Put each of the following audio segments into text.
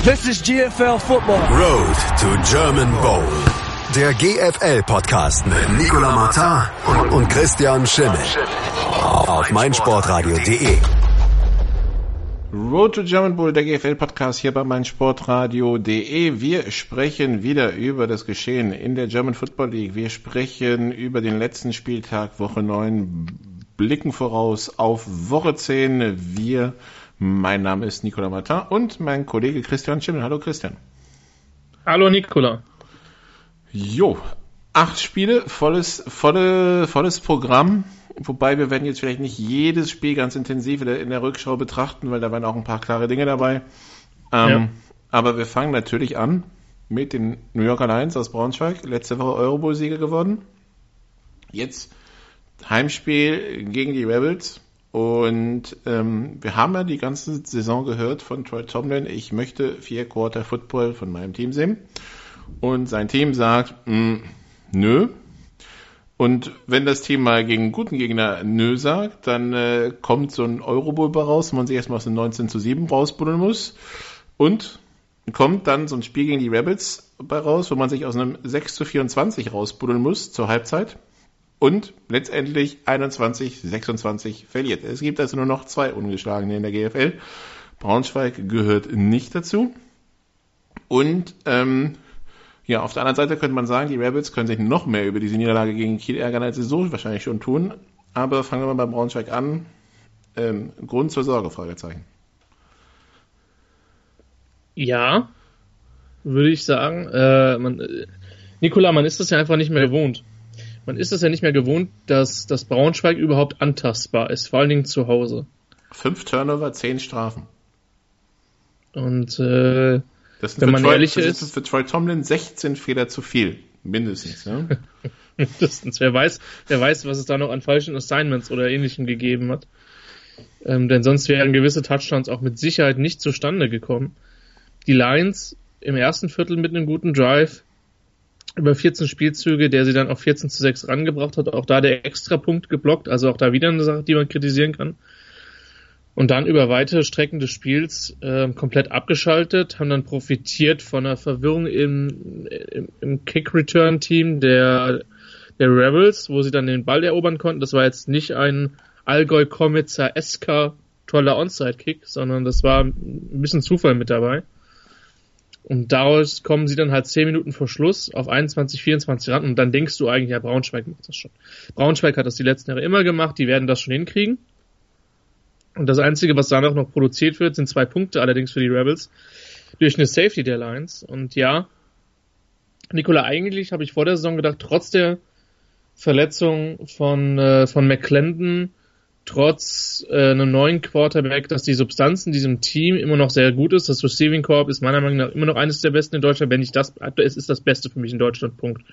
This is GFL Football. Road to German Bowl. Der GFL-Podcast mit Nicolas Martin und Christian Schimmel. Auf meinsportradio.de. Road to German Bowl, der GFL-Podcast hier bei meinsportradio.de. Wir sprechen wieder über das Geschehen in der German Football League. Wir sprechen über den letzten Spieltag, Woche 9, blicken voraus auf Woche 10. Mein Name ist Nicolas Martin und mein Kollege Christian Schimmel. Hallo Christian. Hallo Nicolas. 8 Spiele, volles Programm. Wobei wir werden jetzt vielleicht nicht jedes Spiel ganz intensiv in der Rückschau betrachten, weil da waren auch ein paar klare Dinge dabei. Aber wir fangen natürlich an mit den New Yorker Lions aus Braunschweig. Letzte Woche Eurobowl-Sieger geworden. Jetzt Heimspiel gegen die Rebels. Und wir haben ja die ganze Saison gehört von Troy Tomlin, ich möchte 4 Quarter Football von meinem Team sehen. Und sein Team sagt, nö. Und wenn das Team mal gegen einen guten Gegner nö sagt, dann kommt so ein Eurobowl raus, wo man sich erstmal aus einem 19-7 rausbuddeln muss. Und kommt dann so ein Spiel gegen die Rebels bei raus, wo man sich aus einem 6-24 rausbuddeln muss zur Halbzeit. Und letztendlich 21-26 verliert. Es gibt also nur noch 2 Ungeschlagene in der GFL. Braunschweig gehört nicht dazu. Und auf der anderen Seite könnte man sagen, die Rebels können sich noch mehr über diese Niederlage gegen Kiel ärgern, als sie so wahrscheinlich schon tun. Aber fangen wir mal bei Braunschweig an. Grund zur Sorge, Fragezeichen. Ja, würde ich sagen. Nicolas, man ist das ja einfach nicht mehr gewohnt. Man ist es ja nicht mehr gewohnt, dass das Braunschweig überhaupt antastbar ist, vor allen Dingen zu Hause. 5 Turnover, 10 Strafen. Und wenn man ehrlich ist, das ist für Troy Tomlin 16 Fehler zu viel, mindestens. Ja? Mindestens. Wer weiß, was es da noch an falschen Assignments oder Ähnlichem gegeben hat. Denn sonst wären gewisse Touchdowns auch mit Sicherheit nicht zustande gekommen. Die Lions im ersten Viertel mit einem guten Drive, über 14 Spielzüge, der sie dann auf 14-6 rangebracht hat, auch da der Extrapunkt geblockt, also auch da wieder eine Sache, die man kritisieren kann. Und dann über weite Strecken des Spiels komplett abgeschaltet, haben dann profitiert von einer Verwirrung im Kick-Return-Team der Rebels, wo sie dann den Ball erobern konnten. Das war jetzt nicht ein Allgäu-Komitzer-esker toller Onside-Kick, sondern das war ein bisschen Zufall mit dabei. Und daraus kommen sie dann halt 10 Minuten vor Schluss auf 21-24 ran und dann denkst du eigentlich, ja, Braunschweig macht das schon. Braunschweig hat das die letzten Jahre immer gemacht, die werden das schon hinkriegen. Und das Einzige, was danach noch produziert wird, sind 2 Punkte, allerdings für die Rebels, durch eine Safety der Lions. Und ja, Nicolas, eigentlich habe ich vor der Saison gedacht, trotz der Verletzung von McClendon, trotz einem neuen Quarterback, dass die Substanz in diesem Team immer noch sehr gut ist. Das Receiving Corps ist meiner Meinung nach immer noch eines der besten in Deutschland, wenn nicht es ist das Beste für mich in Deutschland, Punkt.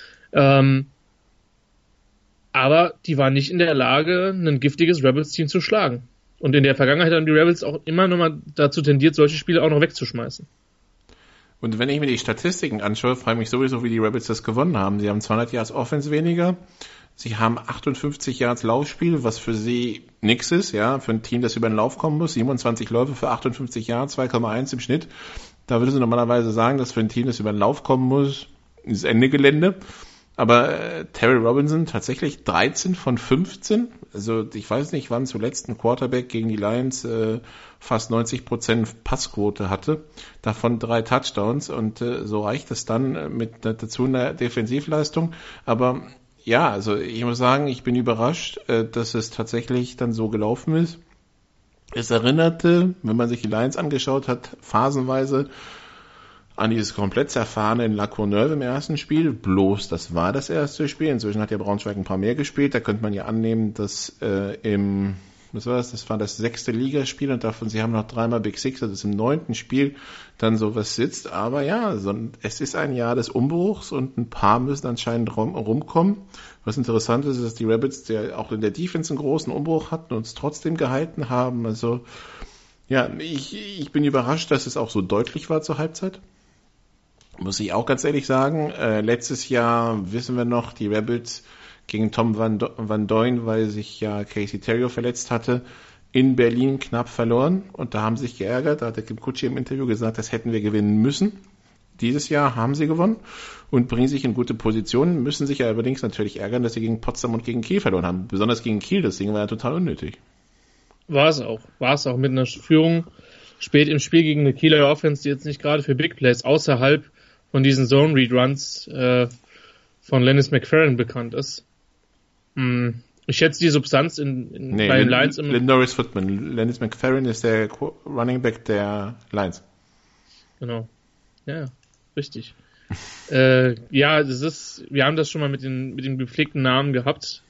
Aber die waren nicht in der Lage, ein giftiges Rebels-Team zu schlagen. Und in der Vergangenheit haben die Rebels auch immer noch mal dazu tendiert, solche Spiele auch noch wegzuschmeißen. Und wenn ich mir die Statistiken anschaue, frage ich mich sowieso, wie die Rebels das gewonnen haben. Sie haben 200 Yards Offense weniger. Sie haben 58 Yards Laufspiel, was für sie nix ist, ja, für ein Team, das über den Lauf kommen muss. 27 Läufe für 58 Yards, 2,1 im Schnitt. Da würde sie normalerweise sagen, dass für ein Team, das über den Lauf kommen muss, ist Ende Gelände. Aber Terry Robinson tatsächlich 13 von 15. Also ich weiß nicht, wann zuletzt ein Quarterback gegen die Lions fast 90% Passquote hatte. Davon 3 Touchdowns. Und so reicht es dann mit dazu einer Defensivleistung. Aber ja, also ich muss sagen, ich bin überrascht, dass es tatsächlich dann so gelaufen ist. Es erinnerte, wenn man sich die Lions angeschaut hat, phasenweise an dieses komplett zerfahrene in La Courneuve im ersten Spiel. Bloß, das war das erste Spiel. Inzwischen hat ja Braunschweig ein paar mehr gespielt. Da könnte man ja annehmen, dass das war das 6. Ligaspiel und davon, sie haben noch 3-mal Big Six, also das im 9. Spiel dann sowas sitzt. Aber ja, es ist ein Jahr des Umbruchs und ein paar müssen anscheinend rumkommen. Was interessant ist, dass die Rabbits, die auch in der Defense einen großen Umbruch hatten, uns trotzdem gehalten haben. Also ja, ich bin überrascht, dass es auch so deutlich war zur Halbzeit. Muss ich auch ganz ehrlich sagen. Letztes Jahr wissen wir noch, die Rebels gegen Tom Van Duyn, weil sich ja Casey Terrio verletzt hatte, in Berlin knapp verloren und da haben sie sich geärgert. Da hat der Kim Kutschi im Interview gesagt, das hätten wir gewinnen müssen. Dieses Jahr haben sie gewonnen und bringen sich in gute Positionen, müssen sich ja allerdings natürlich ärgern, dass sie gegen Potsdam und gegen Kiel verloren haben. Besonders gegen Kiel, das Ding war ja total unnötig. War es auch mit einer Führung spät im Spiel gegen eine Kieler Offense, die jetzt nicht gerade für Big Plays außerhalb von diesen Zone-Read-Runs von Lennis McFerrin bekannt ist. Ich schätze die Substanz bei den Lions im... Norris Footman. Lennis McFerrin ist der Running Back der Lions. Genau. Ja, richtig. Wir haben das schon mal mit dem gepflegten Namen gehabt.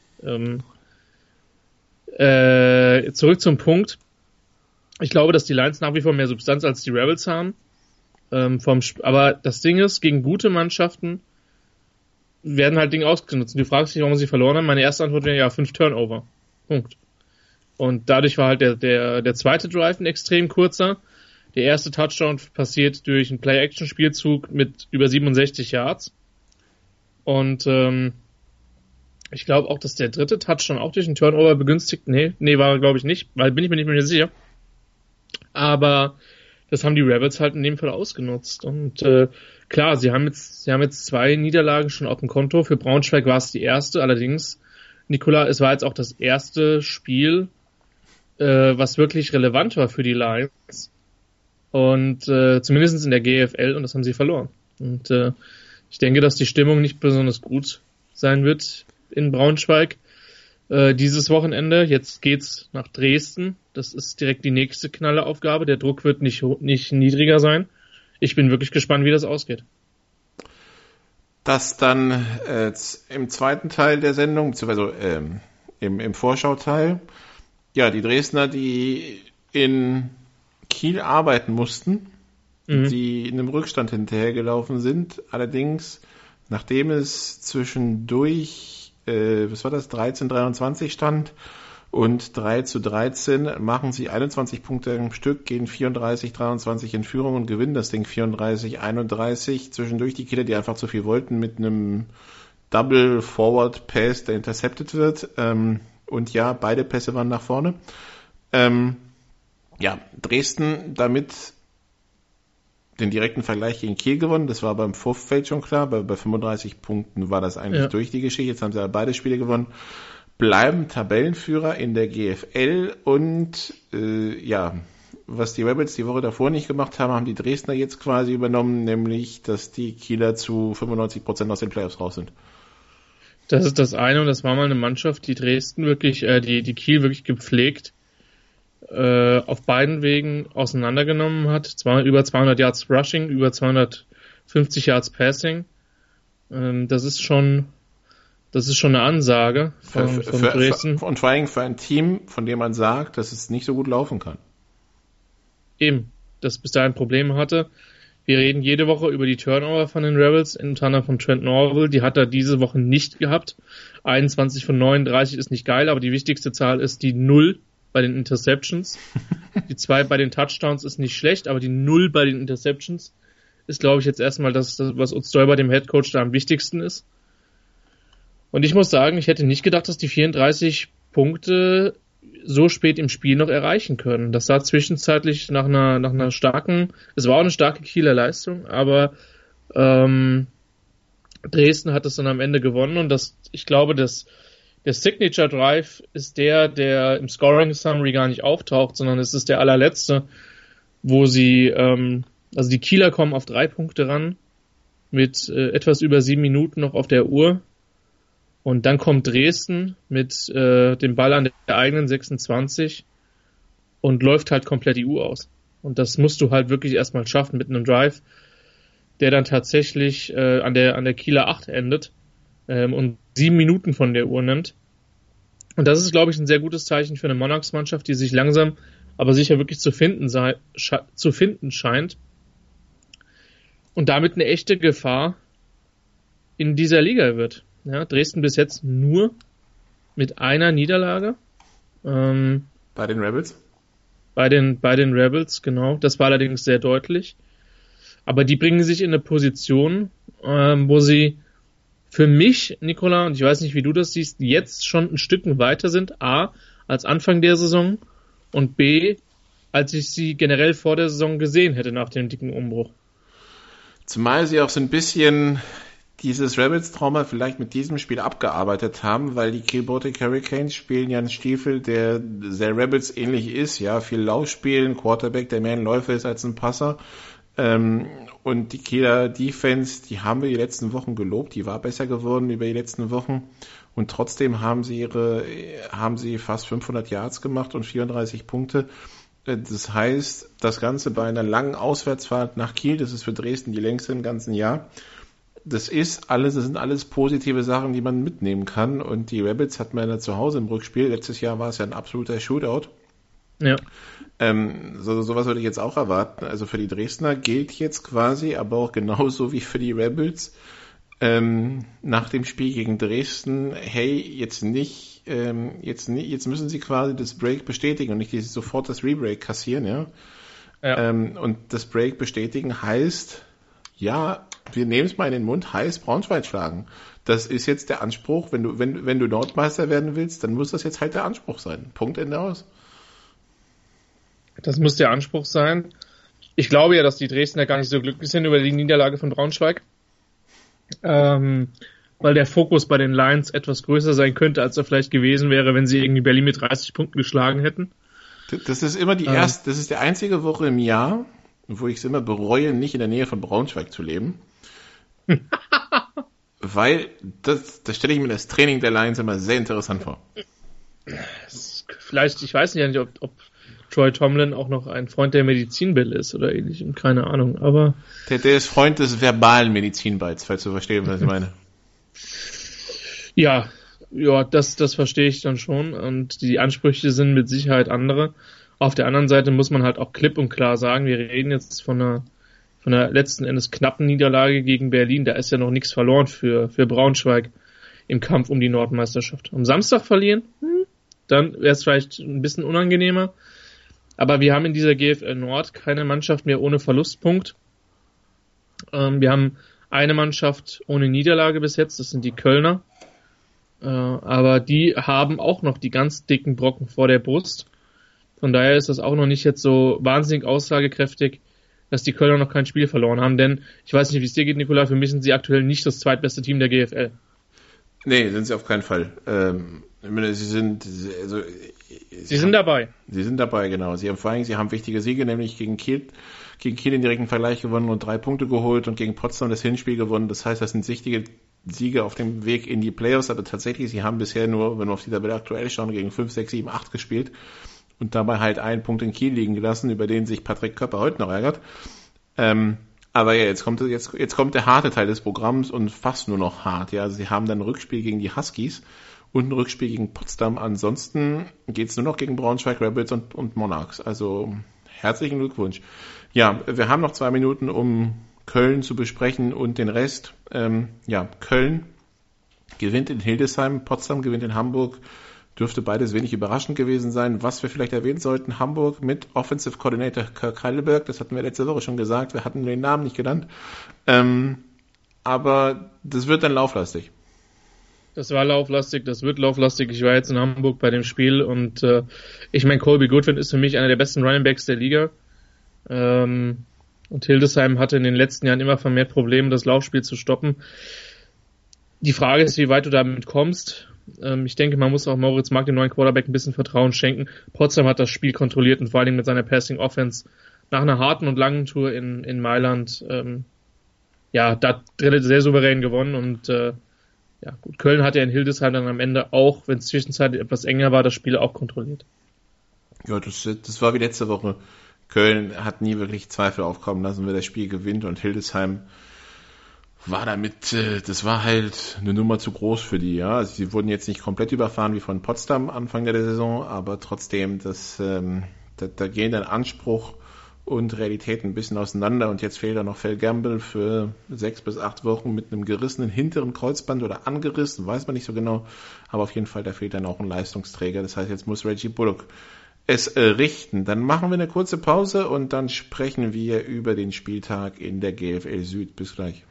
Zurück zum Punkt. Ich glaube, dass die Lions nach wie vor mehr Substanz als die Rebels haben. Aber das Ding ist, gegen gute Mannschaften werden halt Dinge ausgenutzt. Und du fragst dich, warum sie verloren haben. Meine erste Antwort wäre 5 Turnover. Punkt. Und dadurch war halt der zweite Drive ein extrem kurzer. Der erste Touchdown passiert durch einen Play-Action-Spielzug mit über 67 Yards. Und ich glaube auch, dass der dritte Touchdown auch durch einen Turnover begünstigt. Nee, war glaube ich nicht, weil bin ich mir nicht mehr sicher. Aber das haben die Rebels halt in dem Fall ausgenutzt. Und klar, sie haben jetzt 2 Niederlagen schon auf dem Konto. Für Braunschweig war es die erste. Allerdings, Nicola, es war jetzt auch das erste Spiel, was wirklich relevant war für die Lions. Und zumindest in der GFL, und das haben sie verloren. Und ich denke, dass die Stimmung nicht besonders gut sein wird in Braunschweig dieses Wochenende. Jetzt geht's nach Dresden. Das ist direkt die nächste Knalleaufgabe. Der Druck wird nicht niedriger sein. Ich bin wirklich gespannt, wie das ausgeht. Das dann im zweiten Teil der Sendung, beziehungsweise im Vorschauteil, ja, die Dresdner, die in Kiel arbeiten mussten, die in einem Rückstand hinterhergelaufen sind. Allerdings, nachdem es zwischendurch, 13-23 stand und 3-13, machen sie 21 Punkte im Stück, gehen 34-23 in Führung und gewinnen das Ding 34-31. Zwischendurch die Kieler, die einfach zu viel wollten, mit einem Double Forward Pass, der intercepted wird. Und ja, beide Pässe waren nach vorne. Dresden damit den direkten Vergleich gegen Kiel gewonnen. Das war beim Vorfeld schon klar. Bei 35 Punkten war das eigentlich durch die Geschichte. Jetzt haben sie beide Spiele gewonnen. Bleiben Tabellenführer in der GFL und was die Rebels die Woche davor nicht gemacht haben, haben die Dresdner jetzt quasi übernommen, nämlich, dass die Kieler zu 95% aus den Playoffs raus sind. Das ist das eine, und das war mal eine Mannschaft, die Dresden wirklich, die Kiel wirklich gepflegt auf beiden Wegen auseinandergenommen hat. Zwar über 200 Yards Rushing, über 250 Yards Passing. Das ist schon eine Ansage von Dresden. Und vor allem für ein Team, von dem man sagt, dass es nicht so gut laufen kann. Eben, das bis dahin Probleme hatte. Wir reden jede Woche über die Turnover von den Rebels, unter anderem von Trent Norville. Die hat er diese Woche nicht gehabt. 21 von 39 ist nicht geil, aber die wichtigste Zahl ist die 0 bei den Interceptions. Die 2 bei den Touchdowns ist nicht schlecht, aber die 0 bei den Interceptions ist, glaube ich, jetzt erstmal das, was uns bei dem Headcoach da am wichtigsten ist. Und ich muss sagen, ich hätte nicht gedacht, dass die 34 Punkte so spät im Spiel noch erreichen können. Das sah zwischenzeitlich nach einer starken, es war auch eine starke Kieler Leistung, aber Dresden hat es dann am Ende gewonnen, und ich glaube, dass der Signature Drive ist der im Scoring Summary gar nicht auftaucht, sondern es ist der allerletzte, wo sie, also die Kieler kommen auf 3 Punkte ran, mit etwas über 7 Minuten noch auf der Uhr. Und dann kommt Dresden mit dem Ball an der eigenen 26 und läuft halt komplett die Uhr aus. Und das musst du halt wirklich erstmal schaffen mit einem Drive, der dann tatsächlich an der Kieler 8 endet und 7 Minuten von der Uhr nimmt. Und das ist, glaube ich, ein sehr gutes Zeichen für eine Monarchs-Mannschaft, die sich langsam, aber sicher wirklich zu finden scheint. Und damit eine echte Gefahr in dieser Liga wird. Ja, Dresden bis jetzt nur mit einer Niederlage. Bei den Rebels? Bei den Rebels, genau. Das war allerdings sehr deutlich. Aber die bringen sich in eine Position, wo sie für mich, Nicola, und ich weiß nicht, wie du das siehst, jetzt schon ein Stück weiter sind, als Anfang der Saison, und B, als ich sie generell vor der Saison gesehen hätte nach dem dicken Umbruch. Zumal sie auch so ein bisschen dieses Rebels-Trauma vielleicht mit diesem Spiel abgearbeitet haben, weil die Kiel Baltic Hurricanes spielen ja einen Stiefel, der sehr Rebels ähnlich ist, ja, viel Laufspiel, ein Quarterback, der mehr ein Läufer ist als ein Passer. Und die Kieler Defense, die haben wir die letzten Wochen gelobt, die war besser geworden über die letzten Wochen und trotzdem haben sie fast 500 Yards gemacht und 34 Punkte. Das heißt, das Ganze bei einer langen Auswärtsfahrt nach Kiel, das ist für Dresden die längste im ganzen Jahr. Das sind alles positive Sachen, die man mitnehmen kann. Und die Rebels hatten wir ja zu Hause im Rückspiel. Letztes Jahr war es ja ein absoluter Shootout. Ja. Sowas würde ich jetzt auch erwarten. Also für die Dresdner gilt jetzt quasi, aber auch genauso wie für die Rebels, nach dem Spiel gegen Dresden, hey, jetzt müssen sie quasi das Break bestätigen und nicht sofort das Rebreak kassieren, ja. Und das Break bestätigen heißt, ja, wir nehmen es mal in den Mund, heißt Braunschweig schlagen. Das ist jetzt der Anspruch. Wenn du Nordmeister werden willst, dann muss das jetzt halt der Anspruch sein. Punkt, Ende aus. Das muss der Anspruch sein. Ich glaube ja, dass die Dresdner gar nicht so glücklich sind über die Niederlage von Braunschweig. Weil der Fokus bei den Lions etwas größer sein könnte, als er vielleicht gewesen wäre, wenn sie irgendwie Berlin mit 30 Punkten geschlagen hätten. Das ist immer das ist die einzige Woche im Jahr, wo ich es immer bereue, nicht in der Nähe von Braunschweig zu leben. Weil das stelle ich mir das Training der Lions immer sehr interessant vor. Vielleicht, ich weiß nicht, ob Troy Tomlin auch noch ein Freund der Medizinbälle ist oder ähnlichem, keine Ahnung, aber... Der ist Freund des verbalen Medizinballs, falls du verstehst, was ich meine. Ja, das verstehe ich dann schon und die Ansprüche sind mit Sicherheit andere. Auf der anderen Seite muss man halt auch klipp und klar sagen, wir reden jetzt von einer letzten Endes knappen Niederlage gegen Berlin, da ist ja noch nichts verloren für Braunschweig im Kampf um die Nordmeisterschaft. Am Samstag verlieren, dann wäre es vielleicht ein bisschen unangenehmer. Aber wir haben in dieser GFL Nord keine Mannschaft mehr ohne Verlustpunkt. Wir haben eine Mannschaft ohne Niederlage bis jetzt, das sind die Kölner. Aber die haben auch noch die ganz dicken Brocken vor der Brust. Von daher ist das auch noch nicht jetzt so wahnsinnig aussagekräftig, dass die Kölner noch kein Spiel verloren haben. Denn, ich weiß nicht, wie es dir geht, Nikola, für mich sind sie aktuell nicht das zweitbeste Team der GFL. Nee, sind sie auf keinen Fall. Sie sind dabei. Sie sind dabei, genau. Sie haben wichtige Siege, nämlich gegen Kiel den direkten Vergleich gewonnen und 3 Punkte geholt und gegen Potsdam das Hinspiel gewonnen. Das heißt, das sind wichtige Siege auf dem Weg in die Playoffs, aber tatsächlich, sie haben bisher nur, wenn wir auf die Tabelle aktuell schauen, gegen 5, 6, 7, 8 gespielt und dabei halt einen Punkt in Kiel liegen gelassen, über den sich Patrick Köpper heute noch ärgert. Aber ja, jetzt kommt der harte Teil des Programms und fast nur noch hart. Ja, sie haben dann ein Rückspiel gegen die Huskies und ein Rückspiel gegen Potsdam. Ansonsten geht's nur noch gegen Braunschweig, Rebels und Monarchs. Also herzlichen Glückwunsch. Ja, wir haben noch 2 Minuten, um Köln zu besprechen und den Rest. Köln gewinnt in Hildesheim, Potsdam gewinnt in Hamburg. Dürfte beides wenig überraschend gewesen sein. Was wir vielleicht erwähnen sollten, Hamburg mit Offensive Coordinator Kirk Heidelberg, das hatten wir letzte Woche schon gesagt, wir hatten den Namen nicht genannt. Aber das wird dann lauflastig. Das war lauflastig, das wird lauflastig. Ich war jetzt in Hamburg bei dem Spiel und ich meine, Colby Goodwin ist für mich einer der besten Running Backs der Liga. Und Hildesheim hatte in den letzten Jahren immer vermehrt Probleme, das Laufspiel zu stoppen. Die Frage ist, wie weit du damit kommst. Ich denke, man muss auch Moritz Mark, dem neuen Quarterback, ein bisschen Vertrauen schenken. Potsdam hat das Spiel kontrolliert und vor allen Dingen mit seiner Passing Offense nach einer harten und langen Tour in Mailand, da sehr souverän gewonnen und gut, Köln hat ja in Hildesheim dann am Ende auch, wenn es zwischenzeitlich etwas enger war, das Spiel auch kontrolliert. Ja, das war wie letzte Woche. Köln hat nie wirklich Zweifel aufkommen lassen, wer das Spiel gewinnt und Hildesheim war damit, das war halt eine Nummer zu groß für die, ja. Also sie wurden jetzt nicht komplett überfahren wie von Potsdam Anfang der Saison, aber trotzdem, da gehen dann Anspruch und Realität ein bisschen auseinander und jetzt fehlt da noch Phil Gamble für 6 bis 8 Wochen mit einem gerissenen hinteren Kreuzband oder angerissen, weiß man nicht so genau, aber auf jeden Fall, da fehlt dann auch ein Leistungsträger, das heißt, jetzt muss Reggie Bullock es richten. Dann machen wir eine kurze Pause und dann sprechen wir über den Spieltag in der GFL Süd. Bis gleich.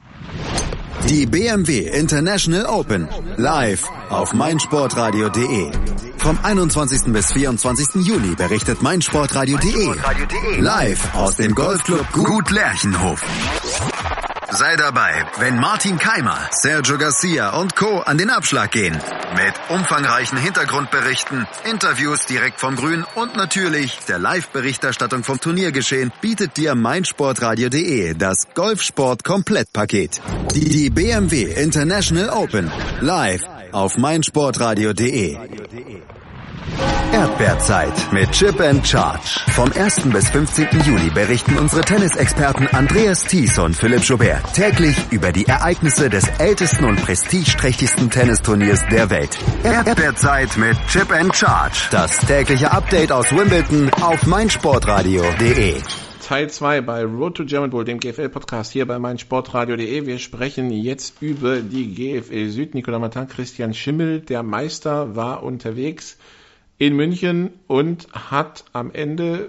Die BMW International Open live auf meinsportradio.de. Vom 21. bis 24. Juli berichtet meinsportradio.de live aus dem Golfclub Gut Lerchenhof. Sei dabei, wenn Martin Keimer, Sergio Garcia und Co. an den Abschlag gehen. Mit umfangreichen Hintergrundberichten, Interviews direkt vom Grün und natürlich der Live-Berichterstattung vom Turniergeschehen bietet dir meinsportradio.de das Golfsport-Komplettpaket. Die BMW International Open live auf meinsportradio.de. Erdbeerzeit mit Chip and Charge. Vom 1. bis 15. Juli berichten unsere Tennisexperten Andreas Thies und Philipp Joubert täglich über die Ereignisse des ältesten und prestigeträchtigsten Tennisturniers der Welt. Erdbeerzeit mit Chip and Charge. Das tägliche Update aus Wimbledon auf meinsportradio.de. Teil 2 bei Road to German Bowl, dem GFL-Podcast hier bei meinsportradio.de. Wir sprechen jetzt über die GFL Süd. Nicolas Martin, Christian Schimmel, der Meister, war unterwegs in München und hat am Ende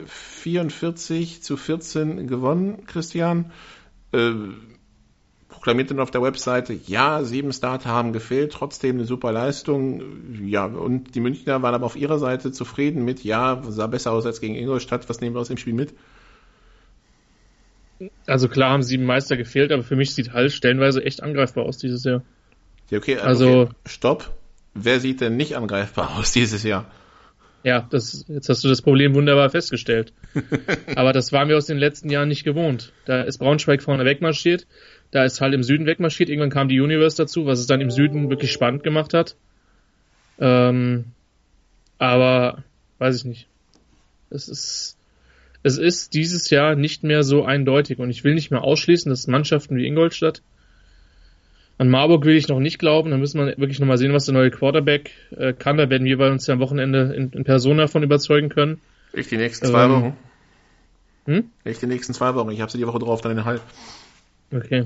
44-14 gewonnen, Christian. Proklamiert dann auf der Webseite, ja, 7 Starter haben gefehlt, trotzdem eine super Leistung. Ja, und die Münchner waren aber auf ihrer Seite zufrieden mit, ja, sah besser aus als gegen Ingolstadt. Was nehmen wir aus dem Spiel mit? Also klar haben 7 Meister gefehlt, aber für mich sieht Hall stellenweise echt angreifbar aus dieses Jahr. Ja, okay, stopp. Wer sieht denn nicht angreifbar aus dieses Jahr? Ja, jetzt hast du das Problem wunderbar festgestellt. Aber das waren wir aus den letzten Jahren nicht gewohnt. Da ist Braunschweig vorne wegmarschiert, da ist Hall im Süden wegmarschiert, irgendwann kam die Universe dazu, was es dann im Süden wirklich spannend gemacht hat. Aber, weiß ich nicht. Es ist dieses Jahr nicht mehr so eindeutig und ich will nicht mehr ausschließen, dass Mannschaften wie Ingolstadt, an Marburg will ich noch nicht glauben, da müssen wir wirklich nochmal sehen, was der neue Quarterback kann, da werden wir bei uns ja am Wochenende in Persona davon überzeugen können. Ich die nächsten 2 Wochen. Ich die nächsten 2 Wochen, ich habe sie die Woche drauf, dann in den Hall. Okay.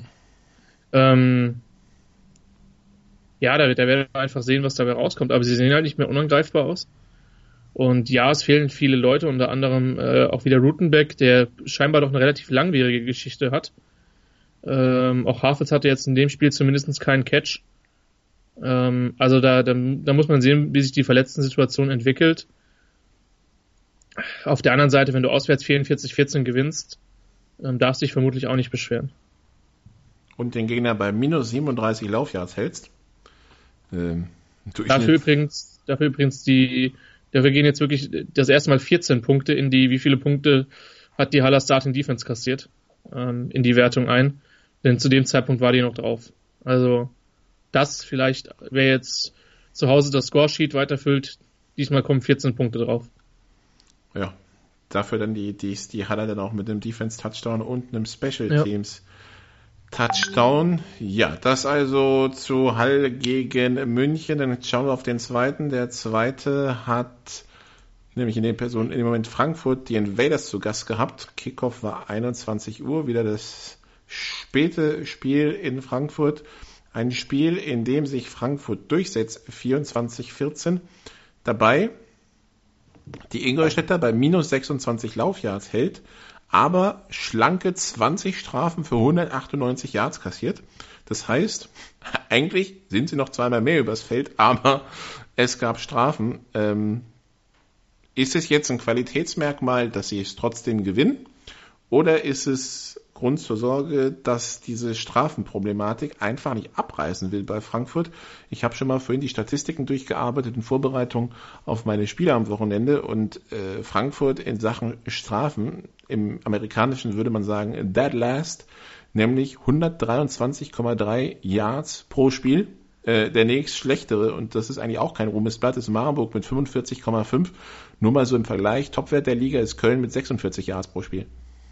Ja, da werden wir einfach sehen, was dabei rauskommt, aber sie sehen halt nicht mehr unangreifbar aus. Und ja, es fehlen viele Leute, unter anderem auch wieder Rutenbeck, der scheinbar doch eine relativ langwierige Geschichte hat. Auch Hafitz hatte jetzt in dem Spiel zumindest keinen Catch. Also da muss man sehen, wie sich die Verletzten-Situation entwickelt. Auf der anderen Seite, wenn du auswärts 44-14 gewinnst, darfst du dich vermutlich auch nicht beschweren. Und den Gegner bei minus 37 Laufyards hältst. Dafür übrigens dafür gehen jetzt wirklich das erste Mal 14 Punkte in die, wie viele Punkte hat die Haller Starting Defense kassiert, in die Wertung ein. Denn zu dem Zeitpunkt war die noch drauf. Also das vielleicht, wer jetzt zu Hause das Scoresheet weiterfüllt, diesmal kommen 14 Punkte drauf. Ja, dafür dann die Haller dann auch mit einem Defense-Touchdown und einem Special Teams Touchdown. Ja, das also zu Hall gegen München. Dann schauen wir auf den zweiten. Der zweite hat nämlich in dem Moment Frankfurt die Invaders zu Gast gehabt. Kickoff war 21 Uhr, wieder das späte Spiel in Frankfurt. Ein Spiel, in dem sich Frankfurt durchsetzt, 24-14. Dabei die Ingolstädter bei minus 26 Laufyards hält, aber schlanke 20 Strafen für 198 Yards kassiert. Das heißt, eigentlich sind sie noch zweimal mehr übers Feld, aber es gab Strafen. Ist es jetzt ein Qualitätsmerkmal, dass sie es trotzdem gewinnen? Oder ist es Grund zur Sorge, dass diese Strafenproblematik einfach nicht abreißen will bei Frankfurt? Ich habe schon mal vorhin die Statistiken durchgearbeitet in Vorbereitung auf meine Spiele am Wochenende und Frankfurt in Sachen Strafen, im Amerikanischen würde man sagen dead last, nämlich 123,3 Yards pro Spiel. Der nächst schlechtere, und das ist eigentlich auch kein Ruhmesblatt, ist Marburg mit 45,5. Nur mal so im Vergleich, Topwert der Liga ist Köln mit 46 Yards pro Spiel.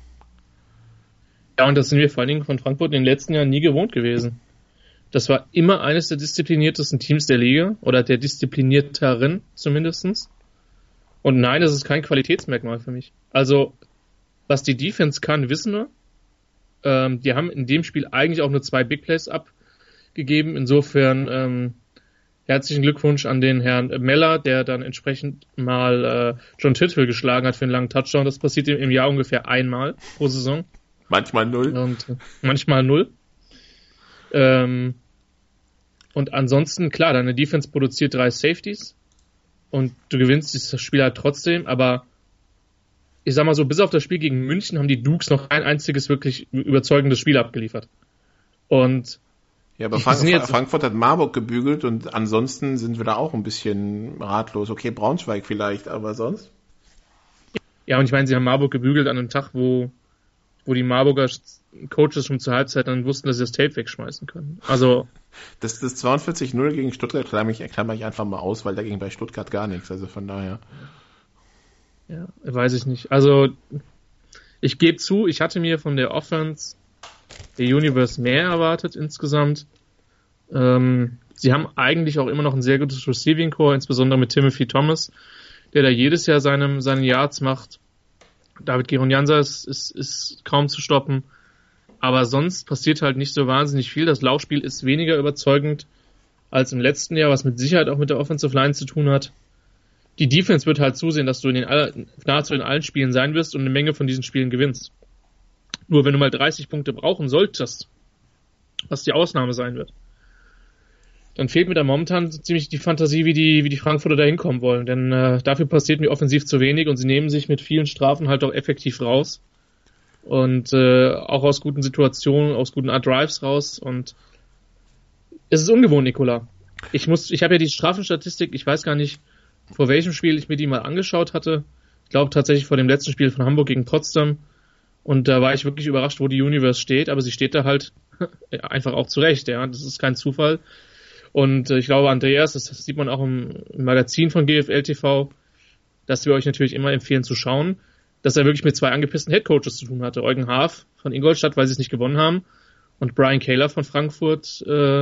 Ja, und das sind wir vor allen Dingen von Frankfurt in den letzten Jahren nie gewohnt gewesen. Das war immer eines der diszipliniertesten Teams der Liga, oder der disziplinierteren zumindestens. Und nein, das ist kein Qualitätsmerkmal für mich. Also, was die Defense kann, wissen wir. Die haben in dem Spiel eigentlich auch nur 2 Big Plays abgegeben. Insofern herzlichen Glückwunsch an den Herrn Meller, der dann entsprechend mal John Tittle geschlagen hat für einen langen Touchdown. Das passiert im Jahr ungefähr einmal pro Saison. Manchmal 0. Und manchmal 0. Und ansonsten, klar, deine Defense produziert 3 Safeties und du gewinnst dieses Spiel halt trotzdem, aber ich sag mal so, bis auf das Spiel gegen München haben die Dukes noch kein einziges wirklich überzeugendes Spiel abgeliefert. Und ja, aber Frankfurt hat Marburg gebügelt und ansonsten sind wir da auch ein bisschen ratlos. Okay, Braunschweig vielleicht, aber sonst? Ja, und ich meine, sie haben Marburg gebügelt an einem Tag, wo die Marburger Coaches schon zur Halbzeit dann wussten, dass sie das Tape wegschmeißen können. Also das 42-0 gegen Stuttgart klammer ich einfach mal aus, weil da ging bei Stuttgart gar nichts. Also von daher. Ja, weiß ich nicht. Also ich gebe zu, ich hatte mir von der Offense der Universe mehr erwartet insgesamt. Sie haben eigentlich auch immer noch ein sehr gutes Receiving Core, insbesondere mit Timothy Thomas, der da jedes Jahr seine Yards macht. David Gironjansa ist kaum zu stoppen. Aber sonst passiert halt nicht so wahnsinnig viel. Das Laufspiel ist weniger überzeugend als im letzten Jahr, was mit Sicherheit auch mit der Offensive Line zu tun hat. Die Defense wird halt zusehen, dass du nahezu in allen Spielen sein wirst und eine Menge von diesen Spielen gewinnst. Nur wenn du mal 30 Punkte brauchen solltest, was die Ausnahme sein wird, dann fehlt mir da momentan ziemlich die Fantasie, wie die Frankfurter da hinkommen wollen. Denn dafür passiert mir offensiv zu wenig und sie nehmen sich mit vielen Strafen halt auch effektiv raus. Und auch aus guten Situationen, aus guten Art Drives raus. Und es ist ungewohnt, Nicola. Ich habe ja die Strafenstatistik, ich weiß gar nicht, vor welchem Spiel ich mir die mal angeschaut hatte. Ich glaube tatsächlich vor dem letzten Spiel von Hamburg gegen Potsdam. Und da war ich wirklich überrascht, wo die Universe steht. Aber sie steht da halt einfach auch zurecht. Ja, das ist kein Zufall. Und ich glaube, Andreas, das sieht man auch im Magazin von GFL TV, dass wir euch natürlich immer empfehlen zu schauen, dass er wirklich mit 2 angepissten Headcoaches zu tun hatte. Eugen Haaf von Ingolstadt, weil sie es nicht gewonnen haben, und Brian Kaler von Frankfurt,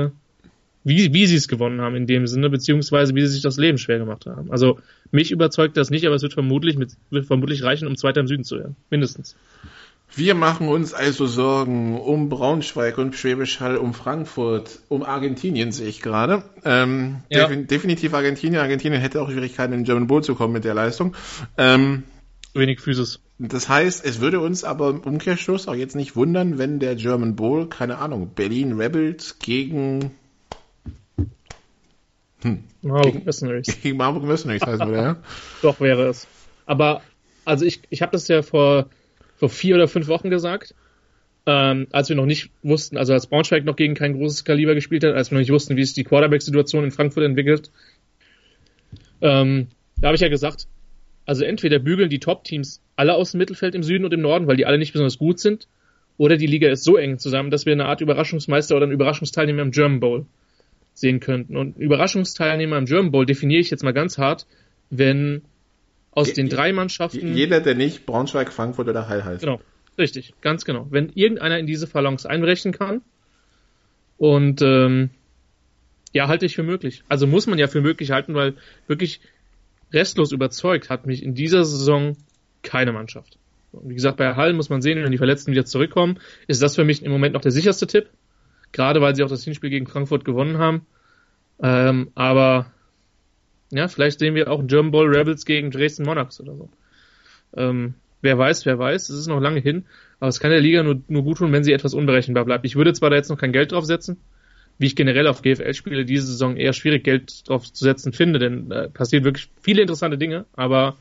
wie sie es gewonnen haben in dem Sinne, beziehungsweise wie sie sich das Leben schwer gemacht haben. Also mich überzeugt das nicht, aber es wird vermutlich reichen, um Zweiter im Süden zu werden. Mindestens. Wir machen uns also Sorgen um Braunschweig und Schwäbisch Hall, um Frankfurt, um Argentinien sehe ich gerade. Ja. Definitiv Argentinien. Argentinien hätte auch Schwierigkeiten, in den German Bowl zu kommen mit der Leistung. Wenig Physis. Das heißt, es würde uns aber im Umkehrschluss auch jetzt nicht wundern, wenn der German Bowl, keine Ahnung, Berlin Rebels gegen Marburg Mercenaries. Gegen Marburg Mercenaries heißt wir, ja? Doch, wäre es. Aber, also ich habe das ja vor 4 oder 5 Wochen gesagt, als wir noch nicht wussten, also als Braunschweig noch gegen kein großes Kaliber gespielt hat, als wir noch nicht wussten, wie sich die Quarterback-Situation in Frankfurt entwickelt. Da habe ich ja gesagt, also entweder bügeln die Top-Teams alle aus dem Mittelfeld im Süden und im Norden, weil die alle nicht besonders gut sind, oder die Liga ist so eng zusammen, dass wir eine Art Überraschungsmeister oder einen Überraschungsteilnehmer im German Bowl sehen könnten. Und Überraschungsteilnehmer im German Bowl definiere ich jetzt mal ganz hart, wenn aus den 3 Mannschaften... Jeder, der nicht Braunschweig, Frankfurt oder Hall heißt. Genau, richtig, ganz genau. Wenn irgendeiner in diese Phalanx einberechnen kann und ja, halte ich für möglich. Also muss man ja für möglich halten, weil wirklich restlos überzeugt hat mich in dieser Saison keine Mannschaft. Wie gesagt, bei Hall muss man sehen, wenn die Verletzten wieder zurückkommen, ist das für mich im Moment noch der sicherste Tipp. Gerade weil sie auch das Hinspiel gegen Frankfurt gewonnen haben. Aber ja, vielleicht sehen wir auch einen German Bowl Rebels gegen Dresden Monarchs oder so. Wer weiß, es ist noch lange hin, aber es kann der Liga nur gut tun, wenn sie etwas unberechenbar bleibt. Ich würde zwar da jetzt noch kein Geld drauf setzen, wie ich generell auf GFL-Spiele diese Saison eher schwierig Geld drauf zu setzen finde, denn passiert wirklich viele interessante Dinge, aber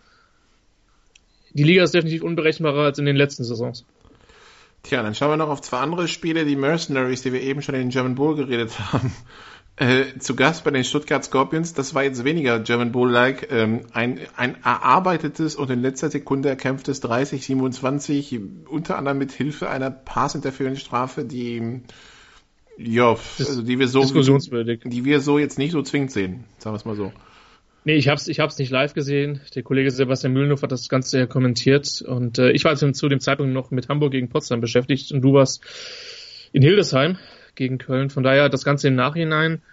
die Liga ist definitiv unberechenbarer als in den letzten Saisons. Tja, dann schauen wir noch auf 2 andere Spiele, die Mercenaries, die wir eben schon in den German Bowl geredet haben. Zu Gast bei den Stuttgart Scorpions, das war jetzt weniger German Bowl-like, ein erarbeitetes und in letzter Sekunde erkämpftes 30-27, unter anderem mit Hilfe einer Pass-Interference-Strafe, die wir so jetzt nicht so zwingend sehen, sagen wir es mal so. Nee, ich hab's nicht live gesehen. Der Kollege Sebastian Mühlenhoff hat das Ganze ja kommentiert und ich war zu dem Zeitpunkt noch mit Hamburg gegen Potsdam beschäftigt und du warst in Hildesheim gegen Köln. Von daher das Ganze im Nachhinein.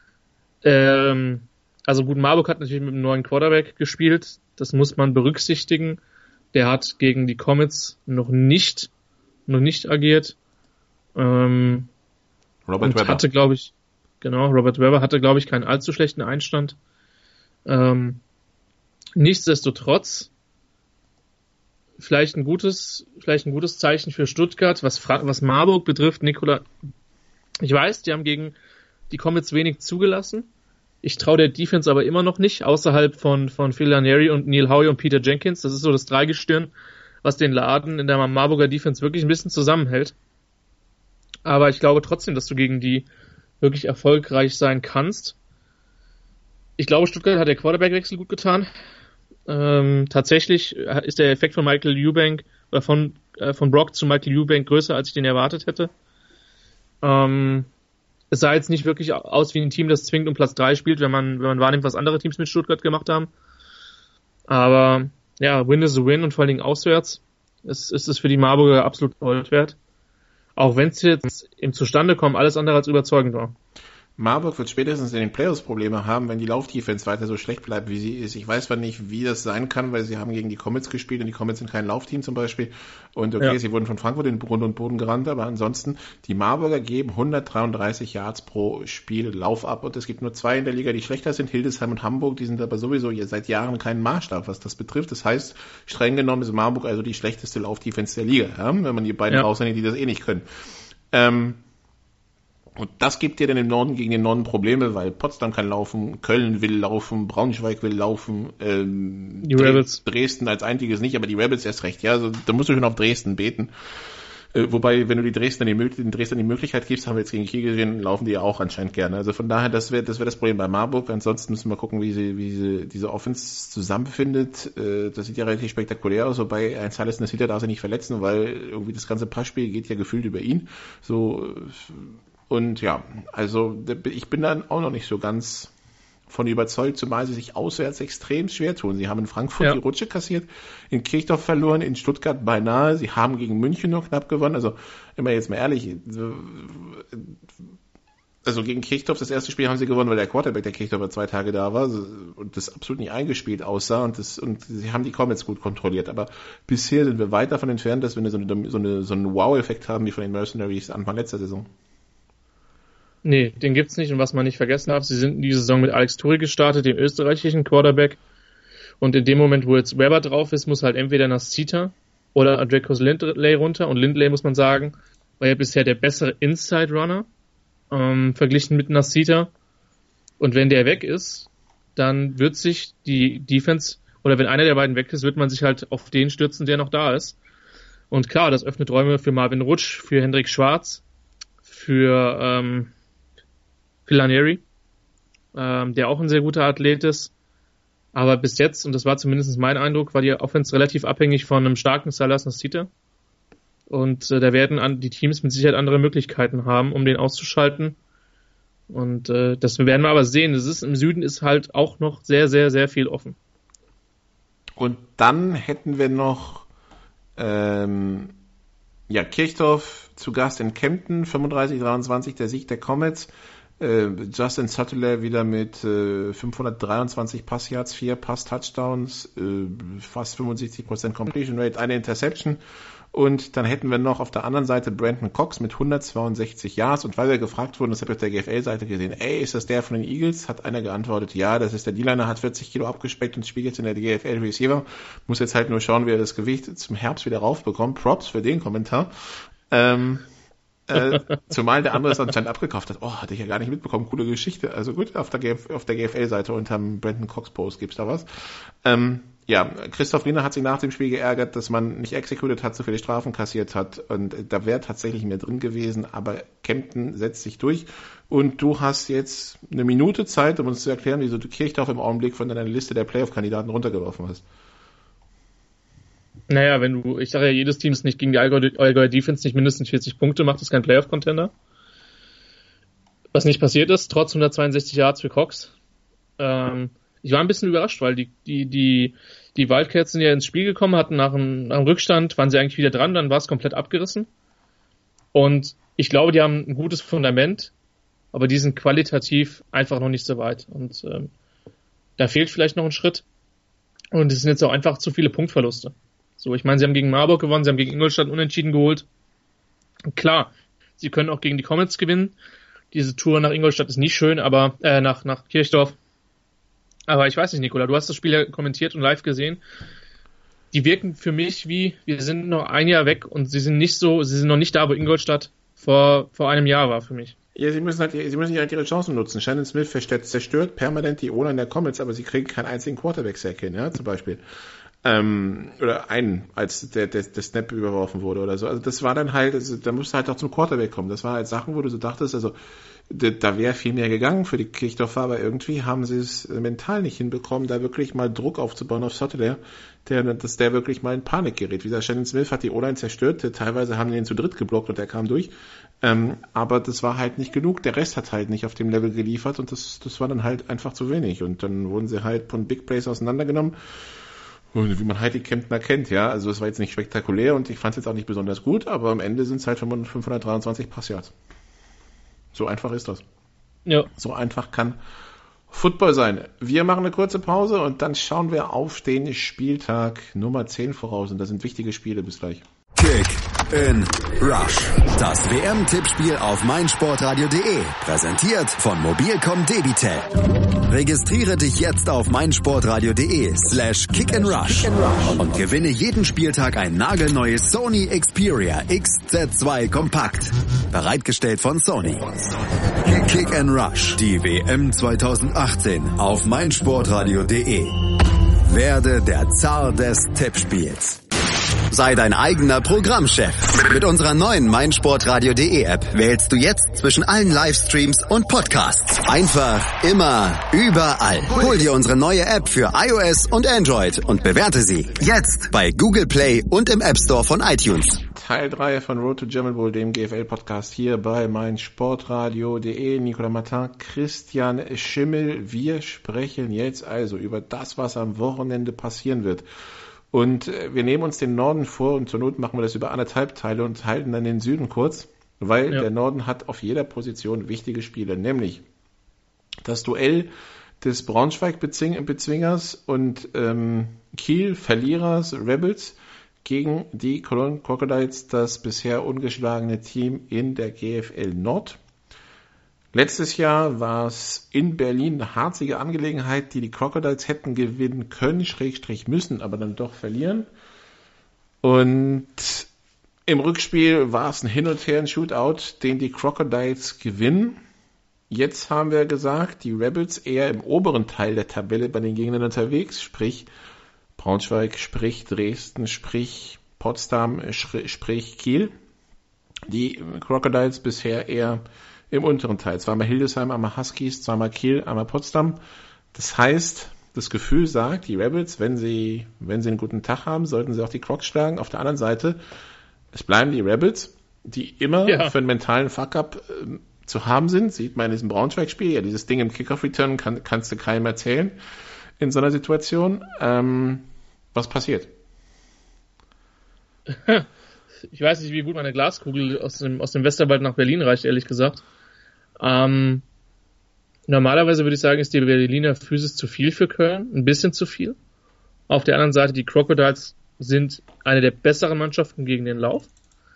Also gut, Marburg hat natürlich mit einem neuen Quarterback gespielt. Das muss man berücksichtigen. Der hat gegen die Comets noch nicht agiert. Robert Webber hatte, glaube ich, keinen allzu schlechten Einstand. Nichtsdestotrotz vielleicht ein gutes Zeichen für Stuttgart, was Marburg betrifft, Nicola. Ich weiß, die haben gegen die Comets wenig zugelassen. Ich traue der Defense aber immer noch nicht, außerhalb von Phil Lanieri und Neil Howie und Peter Jenkins. Das ist so das Dreigestirn, was den Laden in der Marburger Defense wirklich ein bisschen zusammenhält. Aber ich glaube trotzdem, dass du gegen die wirklich erfolgreich sein kannst. Ich glaube, Stuttgart hat der Quarterback-Wechsel gut getan. Tatsächlich ist der Effekt von Michael Eubank oder von Brock zu Michael Eubank größer, als ich den erwartet hätte. Es sah jetzt nicht wirklich aus wie ein Team, das zwingend um Platz 3 spielt, wenn man wahrnimmt, was andere Teams mit Stuttgart gemacht haben. Aber ja, Win is a Win und vor allen Dingen auswärts ist es für die Marburger absolut Gold wert. Auch wenn es jetzt im Zustandekommen alles andere als überzeugend war. Marburg wird spätestens in den Playoffs Probleme haben, wenn die Laufdefense weiter so schlecht bleibt, wie sie ist. Ich weiß zwar nicht, wie das sein kann, weil sie haben gegen die Comets gespielt und die Comets sind kein Laufteam zum Beispiel. Und okay, Sie wurden von Frankfurt in Grund und Boden gerannt, aber ansonsten, die Marburger geben 133 Yards pro Spiel Lauf ab und es gibt nur 2 in der Liga, die schlechter sind, Hildesheim und Hamburg, die sind aber sowieso seit Jahren kein Maßstab, was das betrifft. Das heißt, streng genommen ist Marburg also die schlechteste Laufdefense der Liga, ja? Wenn man die beiden rausnimmt, die das eh nicht können. Und das gibt dir dann im Norden gegen den Norden Probleme, weil Potsdam kann laufen, Köln will laufen, Braunschweig will laufen, die Rebels. Dresden als einziges nicht, aber die Rebels erst recht, ja, also da musst du schon auf Dresden beten. Wobei, wenn du den Dresdner die Möglichkeit gibst, haben wir jetzt gegen Kiel gesehen, laufen die ja auch anscheinend gerne. Also von daher, das wäre das Problem bei Marburg. Ansonsten müssen wir gucken, wie sie diese Offense zusammenfindet. Das sieht ja relativ spektakulär aus, wobei ein Silas Nasita darf sich nicht verletzen, weil irgendwie das ganze Passspiel geht ja gefühlt über ihn. So. Und ja, also ich bin dann auch noch nicht so ganz von überzeugt, zumal sie sich auswärts extrem schwer tun. Sie haben in Frankfurt die Rutsche kassiert, in Kirchdorf verloren, in Stuttgart beinahe, sie haben gegen München nur knapp gewonnen. Also immer jetzt mal ehrlich, also gegen Kirchdorf, das erste Spiel haben sie gewonnen, weil der Quarterback der Kirchdorfer 2 Tage da war und das absolut nicht eingespielt aussah und sie haben die Comets gut kontrolliert. Aber bisher sind wir weit davon entfernt, dass wir so einen Wow-Effekt haben wie von den Mercenaries Anfang letzter Saison. Nee, den gibt's nicht und was man nicht vergessen darf, sie sind in diese Saison mit Alex Turi gestartet, dem österreichischen Quarterback. Und in dem Moment, wo jetzt Weber drauf ist, muss halt entweder Nasita oder Andrekos Lindley runter. Und Lindley, muss man sagen, war ja bisher der bessere Inside-Runner, verglichen mit Nasita. Und wenn der weg ist, dann wird sich die Defense, oder wenn einer der beiden weg ist, wird man sich halt auf den stürzen, der noch da ist. Und klar, das öffnet Räume für Marvin Rutsch, für Hendrik Schwarz, für Phil Lanieri, der auch ein sehr guter Athlet ist. Aber bis jetzt, und das war zumindest mein Eindruck, war die Offense relativ abhängig von einem starken Silas Nasita. Und da werden die Teams mit Sicherheit andere Möglichkeiten haben, um den auszuschalten. Und das werden wir aber sehen. Im Süden ist halt auch noch sehr, sehr, sehr viel offen. Und dann hätten wir noch Kirchdorf zu Gast in Kempten, 35-23, der Sieg der Comets. Justin Sutler wieder mit 523 Passyards, 4 Pass-Touchdowns, fast 75% Completion Rate, eine Interception. Und dann hätten wir noch auf der anderen Seite Brandon Cox mit 162 Yards. Und weil wir gefragt wurden, das habe ich auf der GFL-Seite gesehen, ist das der von den Eagles? Hat einer geantwortet, ja, das ist der D-Liner, hat 40 Kilo abgespeckt und spielt jetzt in der GFL-Receiver. Muss jetzt halt nur schauen, wie er das Gewicht zum Herbst wieder raufbekommt. Props für den Kommentar. Zumal der andere es anscheinend abgekauft hat. Hatte ich ja gar nicht mitbekommen. Coole Geschichte. Also gut, auf der GFL-Seite unterm Brandon Cox-Post gibt's da was. Christoph Riener hat sich nach dem Spiel geärgert, dass man nicht executed hat, so viele Strafen kassiert hat. Und da wäre tatsächlich mehr drin gewesen. Aber Kempten setzt sich durch. Und du hast jetzt eine Minute Zeit, um uns zu erklären, wieso du Kirchdorf im Augenblick von deiner Liste der Playoff-Kandidaten runtergeworfen hast. Naja, ich sage ja, jedes Team ist nicht gegen die Allgäuer Defense nicht mindestens 40 Punkte macht, ist kein Playoff-Contender. Was nicht passiert ist, trotz 162 Yards für Cox. Ich war ein bisschen überrascht, weil die Wildcats sind ja ins Spiel gekommen, hatten nach einem Rückstand, waren sie eigentlich wieder dran, dann war es komplett abgerissen. Und ich glaube, die haben ein gutes Fundament, aber die sind qualitativ einfach noch nicht so weit. Und da fehlt vielleicht noch ein Schritt. Und es sind jetzt auch einfach zu viele Punktverluste. So, ich meine, sie haben gegen Marburg gewonnen, sie haben gegen Ingolstadt unentschieden geholt. Und klar, sie können auch gegen die Comets gewinnen. Diese Tour nach Ingolstadt ist nicht schön, aber nach Kirchdorf. Aber ich weiß nicht, Nikola, du hast das Spiel ja kommentiert und live gesehen. Die wirken für mich wie, wir sind noch ein Jahr weg und sie sind noch nicht da, wo Ingolstadt vor einem Jahr war für mich. Ja, sie müssen halt ihre Chancen nutzen. Shannon Smith zerstört permanent die O-Line der Comets, aber sie kriegen keinen einzigen Quarterback-Sack hin, ja, zum Beispiel. Oder einen, als der Snap überworfen wurde oder so. Also das war dann halt, da musste halt auch zum Quarterback kommen. Das war halt Sachen, wo du so dachtest, also da wäre viel mehr gegangen für die Kirchdorfer, aber irgendwie haben sie es mental nicht hinbekommen, da wirklich mal Druck aufzubauen auf Sottler, dass der wirklich mal in Panik gerät. Wie gesagt, Shannon Smith hat die O-Line zerstört, teilweise haben die ihn zu dritt geblockt und er kam durch. Aber das war halt nicht genug, der Rest hat halt nicht auf dem Level geliefert und das war dann halt einfach zu wenig. Und dann wurden sie halt von Big Plays auseinandergenommen. Und wie man halt die Kemptner kennt, ja, also es war jetzt nicht spektakulär und ich fand es jetzt auch nicht besonders gut, aber am Ende sind es halt 523 Passyards. So einfach ist das. Ja. So einfach kann Football sein. Wir machen eine kurze Pause und dann schauen wir auf den Spieltag Nummer 10 voraus und das sind wichtige Spiele. Bis gleich. Kick in Rush. Das WM-Tippspiel auf meinsportradio.de. Präsentiert von Mobilcom Debitel. Registriere dich jetzt auf meinsportradio.de/kickandrush und gewinne jeden Spieltag ein nagelneues Sony Xperia XZ2 Kompakt. Bereitgestellt von Sony. Kick and Rush. Die WM 2018 auf meinsportradio.de. Werde der Zar des Tippspiels. Sei dein eigener Programmchef. Mit unserer neuen meinsportradio.de App wählst du jetzt zwischen allen Livestreams und Podcasts. Einfach, immer, überall. Hol dir unsere neue App für iOS und Android und bewerte sie jetzt bei Google Play und im App Store von iTunes. Teil 3 von Road to German Bowl, dem GFL-Podcast hier bei meinsportradio.de. Nicolas Martin, Christian Schimmel. Wir sprechen jetzt also über das, was am Wochenende passieren wird. Und wir nehmen uns den Norden vor und zur Not machen wir das über 1,5 Teile und halten dann den Süden kurz, weil der Norden hat auf jeder Position wichtige Spiele, nämlich das Duell des Braunschweig-Bezwingers und Kiel Verlierers Rebels gegen die Cologne Crocodiles, das bisher ungeschlagene Team in der GFL Nord. Letztes Jahr war es in Berlin eine harzige Angelegenheit, die Crocodiles hätten gewinnen können, / müssen, aber dann doch verlieren. Und im Rückspiel war es ein Hin und Her, ein Shootout, den die Crocodiles gewinnen. Jetzt haben wir gesagt, die Rebels eher im oberen Teil der Tabelle bei den Gegnern unterwegs, sprich Braunschweig, sprich Dresden, sprich Potsdam, sprich Kiel. Die Crocodiles bisher eher im unteren Teil. Zweimal Hildesheim, einmal Huskies, zweimal Kiel, einmal Potsdam. Das heißt, das Gefühl sagt, die Rebels, wenn sie einen guten Tag haben, sollten sie auch die Crocs schlagen. Auf der anderen Seite, es bleiben die Rebels, die immer für einen mentalen Fuck-up zu haben sind. Sieht man in diesem Braunschweig-Spiel. Ja, dieses Ding im Kickoff-Return kannst du keinem erzählen in so einer Situation. Was passiert? Ich weiß nicht, wie gut meine Glaskugel aus dem Westerwald nach Berlin reicht, ehrlich gesagt. Normalerweise würde ich sagen, ist die Berliner Physis zu viel für Köln, ein bisschen zu viel. Auf der anderen Seite, die Crocodiles sind eine der besseren Mannschaften gegen den Lauf.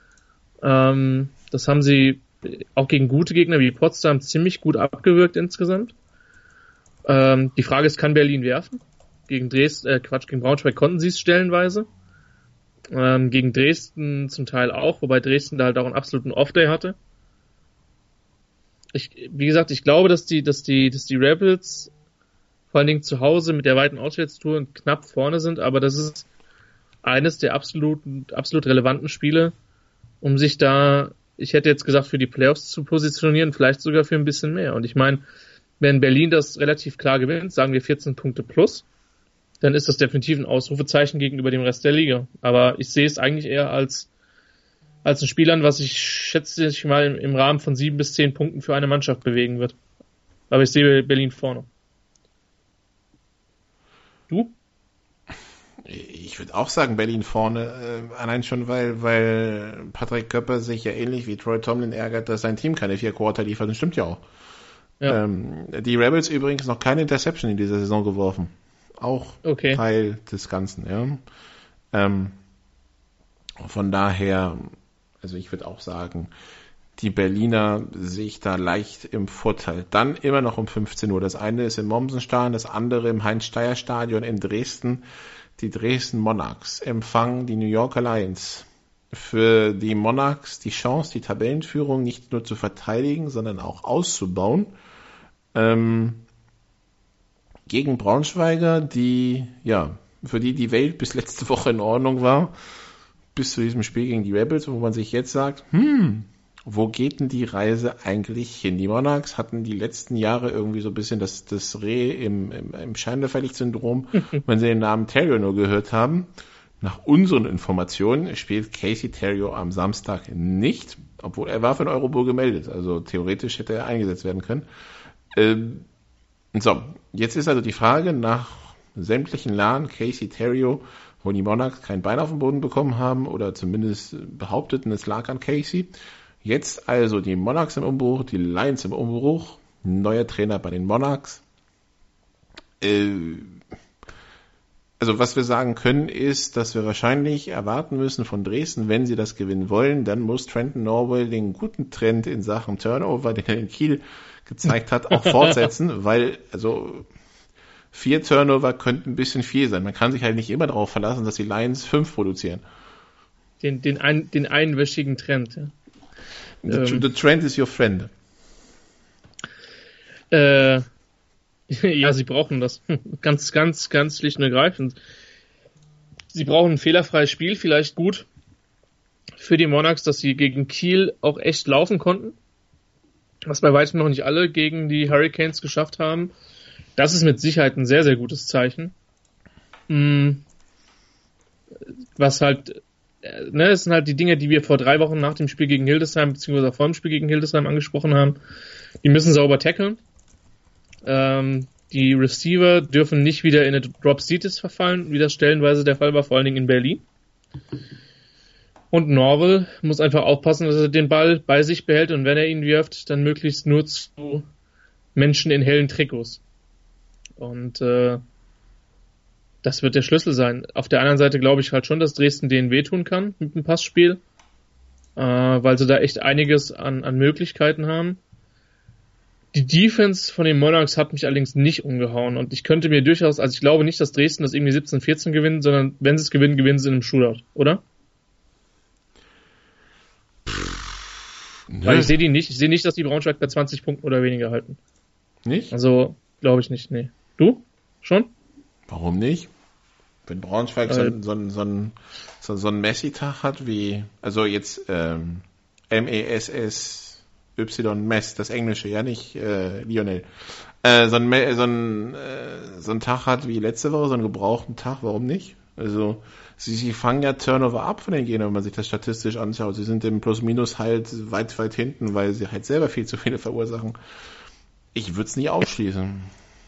Das haben sie auch gegen gute Gegner wie Potsdam ziemlich gut abgewürgt insgesamt. Die Frage ist, kann Berlin werfen? Gegen Braunschweig konnten sie es stellenweise. Gegen Dresden zum Teil auch, wobei Dresden da halt auch einen absoluten Off-Day hatte. Wie gesagt, ich glaube, dass die Rebels vor allen Dingen zu Hause mit der weiten Auswärtstour knapp vorne sind, aber das ist eines der absolut relevanten Spiele, um sich da, ich hätte jetzt gesagt, für die Playoffs zu positionieren, vielleicht sogar für ein bisschen mehr. Und ich meine, wenn Berlin das relativ klar gewinnt, sagen wir 14 Punkte plus, dann ist das definitiv ein Ausrufezeichen gegenüber dem Rest der Liga. Aber ich sehe es eigentlich eher als ein Spiel an, was ich schätze ich mal im Rahmen von 7 bis 10 Punkten für eine Mannschaft bewegen wird. Aber ich sehe Berlin vorne. Du? Ich würde auch sagen Berlin vorne, allein schon, weil Patrick Köpper sich ja ähnlich wie Troy Tomlin ärgert, dass sein Team keine 4 Quarter liefert. Das stimmt ja auch. Ja. Die Rebels übrigens noch keine Interception in dieser Saison geworfen. Auch Teil des Ganzen, ja. Von daher, also ich würde auch sagen, die Berliner sehe ich da leicht im Vorteil. Dann immer noch um 15 Uhr. Das eine ist im Mommsenstadion, das andere im Heinz-Steier-Stadion in Dresden. Die Dresden Monarchs empfangen die New Yorker Lions. für die Monarchs die Chance, die Tabellenführung nicht nur zu verteidigen, sondern auch auszubauen. Gegen Braunschweiger, für die Welt bis letzte Woche in Ordnung war, bis zu diesem Spiel gegen die Rebels, wo man sich jetzt sagt, wo geht denn die Reise eigentlich hin? Die Monarchs hatten die letzten Jahre irgendwie so ein bisschen das Reh im Scheinwerferlicht-Syndrom, wenn sie den Namen Theriault nur gehört haben. Nach unseren Informationen spielt Casey Theriault am Samstag nicht, obwohl er war für den Eurobowl gemeldet, also theoretisch hätte er eingesetzt werden können. So, jetzt ist also die Frage nach sämtlichen Jahren Casey Theriault, wo die Monarchs kein Bein auf den Boden bekommen haben oder zumindest behaupteten, es lag an Casey. Jetzt also die Monarchs im Umbruch, die Lions im Umbruch, neuer Trainer bei den Monarchs. Also was wir sagen können, ist, dass wir wahrscheinlich erwarten müssen von Dresden, wenn sie das gewinnen wollen, dann muss Trenton Norwell den guten Trend in Sachen Turnover, den er in Kiel gezeigt hat, auch fortsetzen, weil 4 Turnover könnten ein bisschen viel sein. Man kann sich halt nicht immer darauf verlassen, dass die Lions 5 produzieren. Den einwöchigen Trend. Ja. The trend is your friend. Ja, sie brauchen das. Ganz, ganz, ganz schlicht und ergreifend. Sie brauchen ein fehlerfreies Spiel, vielleicht gut für die Monarchs, dass sie gegen Kiel auch echt laufen konnten. Was bei weitem noch nicht alle gegen die Hurricanes geschafft haben. Das ist mit Sicherheit ein sehr, sehr gutes Zeichen. Was halt, es sind halt die Dinge, die wir vor 3 Wochen nach dem Spiel gegen Hildesheim, beziehungsweise vor dem Spiel gegen Hildesheim angesprochen haben. Die müssen sauber tackeln. Die Receiver dürfen nicht wieder in eine Drop-Seatis verfallen, wie das stellenweise der Fall war, vor allen Dingen in Berlin. Und Norwell muss einfach aufpassen, dass er den Ball bei sich behält und wenn er ihn wirft, dann möglichst nur zu Menschen in hellen Trikots. Und das wird der Schlüssel sein. Auf der anderen Seite glaube ich halt schon, dass Dresden denen wehtun kann mit dem Passspiel, weil sie da echt einiges an Möglichkeiten haben. Die Defense von den Monarchs hat mich allerdings nicht umgehauen und ich könnte mir durchaus, also ich glaube nicht, dass Dresden das irgendwie 17-14 gewinnt, sondern wenn sie es gewinnen, gewinnen sie in einem Shootout, oder? Weil ich sehe nicht, dass die Braunschweig bei 20 Punkten oder weniger halten. Nicht? Also, glaube ich nicht, nee. Du? Schon? Warum nicht? Wenn Braunschweig so einen Messi-Tag hat wie, also jetzt MESSY, das Englische, ja nicht Lionel. So einen Tag hat wie letzte Woche, so einen gebrauchten Tag, warum nicht? Also sie fangen ja Turnover ab von den Gegnern, wenn man sich das statistisch anschaut. Sie sind im Plus-Minus halt weit, weit hinten, weil sie halt selber viel zu viele verursachen. Ich würde es nie ausschließen.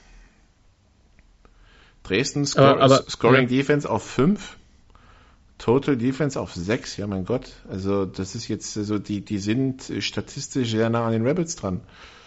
Dresden Scoring Defense auf 5, Total Defense auf 6, ja mein Gott. Also das ist jetzt so, die sind statistisch sehr nah an den Rebels dran.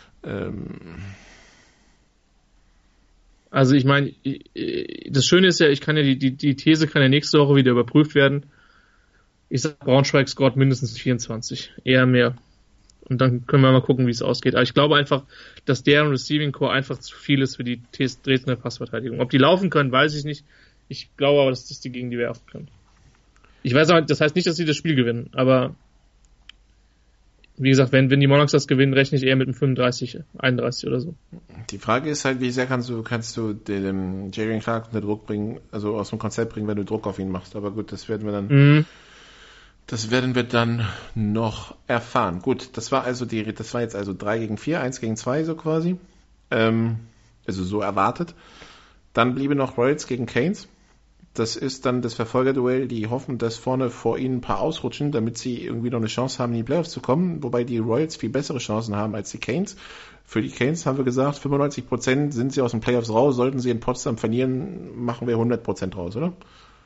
Also ich meine, das Schöne ist ja, ich kann ja die These kann ja nächste Woche wieder überprüft werden. Ich sag, Braunschweig scored mindestens 24, eher mehr. Und dann können wir mal gucken, wie es ausgeht. Aber ich glaube einfach, dass deren Receiving Core einfach zu viel ist für die Dresdner Passverteidigung. Ob die laufen können, weiß ich nicht. Ich glaube aber, dass die gegen die werfen können. Ich weiß aber, das heißt nicht, dass sie das Spiel gewinnen, aber wie gesagt, wenn die Monarchs das gewinnen, rechne ich eher mit einem 35, 31 oder so. Die Frage ist halt, wie sehr kannst du den Jalen Clark unter Druck bringen, also aus dem Konzept bringen, wenn du Druck auf ihn machst. Aber gut, das werden wir dann noch erfahren. Gut, das war jetzt also 3 gegen 4, 1 gegen 2 so quasi. Also so erwartet. Dann bliebe noch Royals gegen Canes. Das ist dann das Verfolgerduell, die hoffen, dass vorne vor ihnen ein paar ausrutschen, damit sie irgendwie noch eine Chance haben, in die Playoffs zu kommen, wobei die Royals viel bessere Chancen haben als die Canes. Für die Canes haben wir gesagt, 95% sind sie aus den Playoffs raus, sollten sie in Potsdam verlieren, machen wir 100% raus, oder?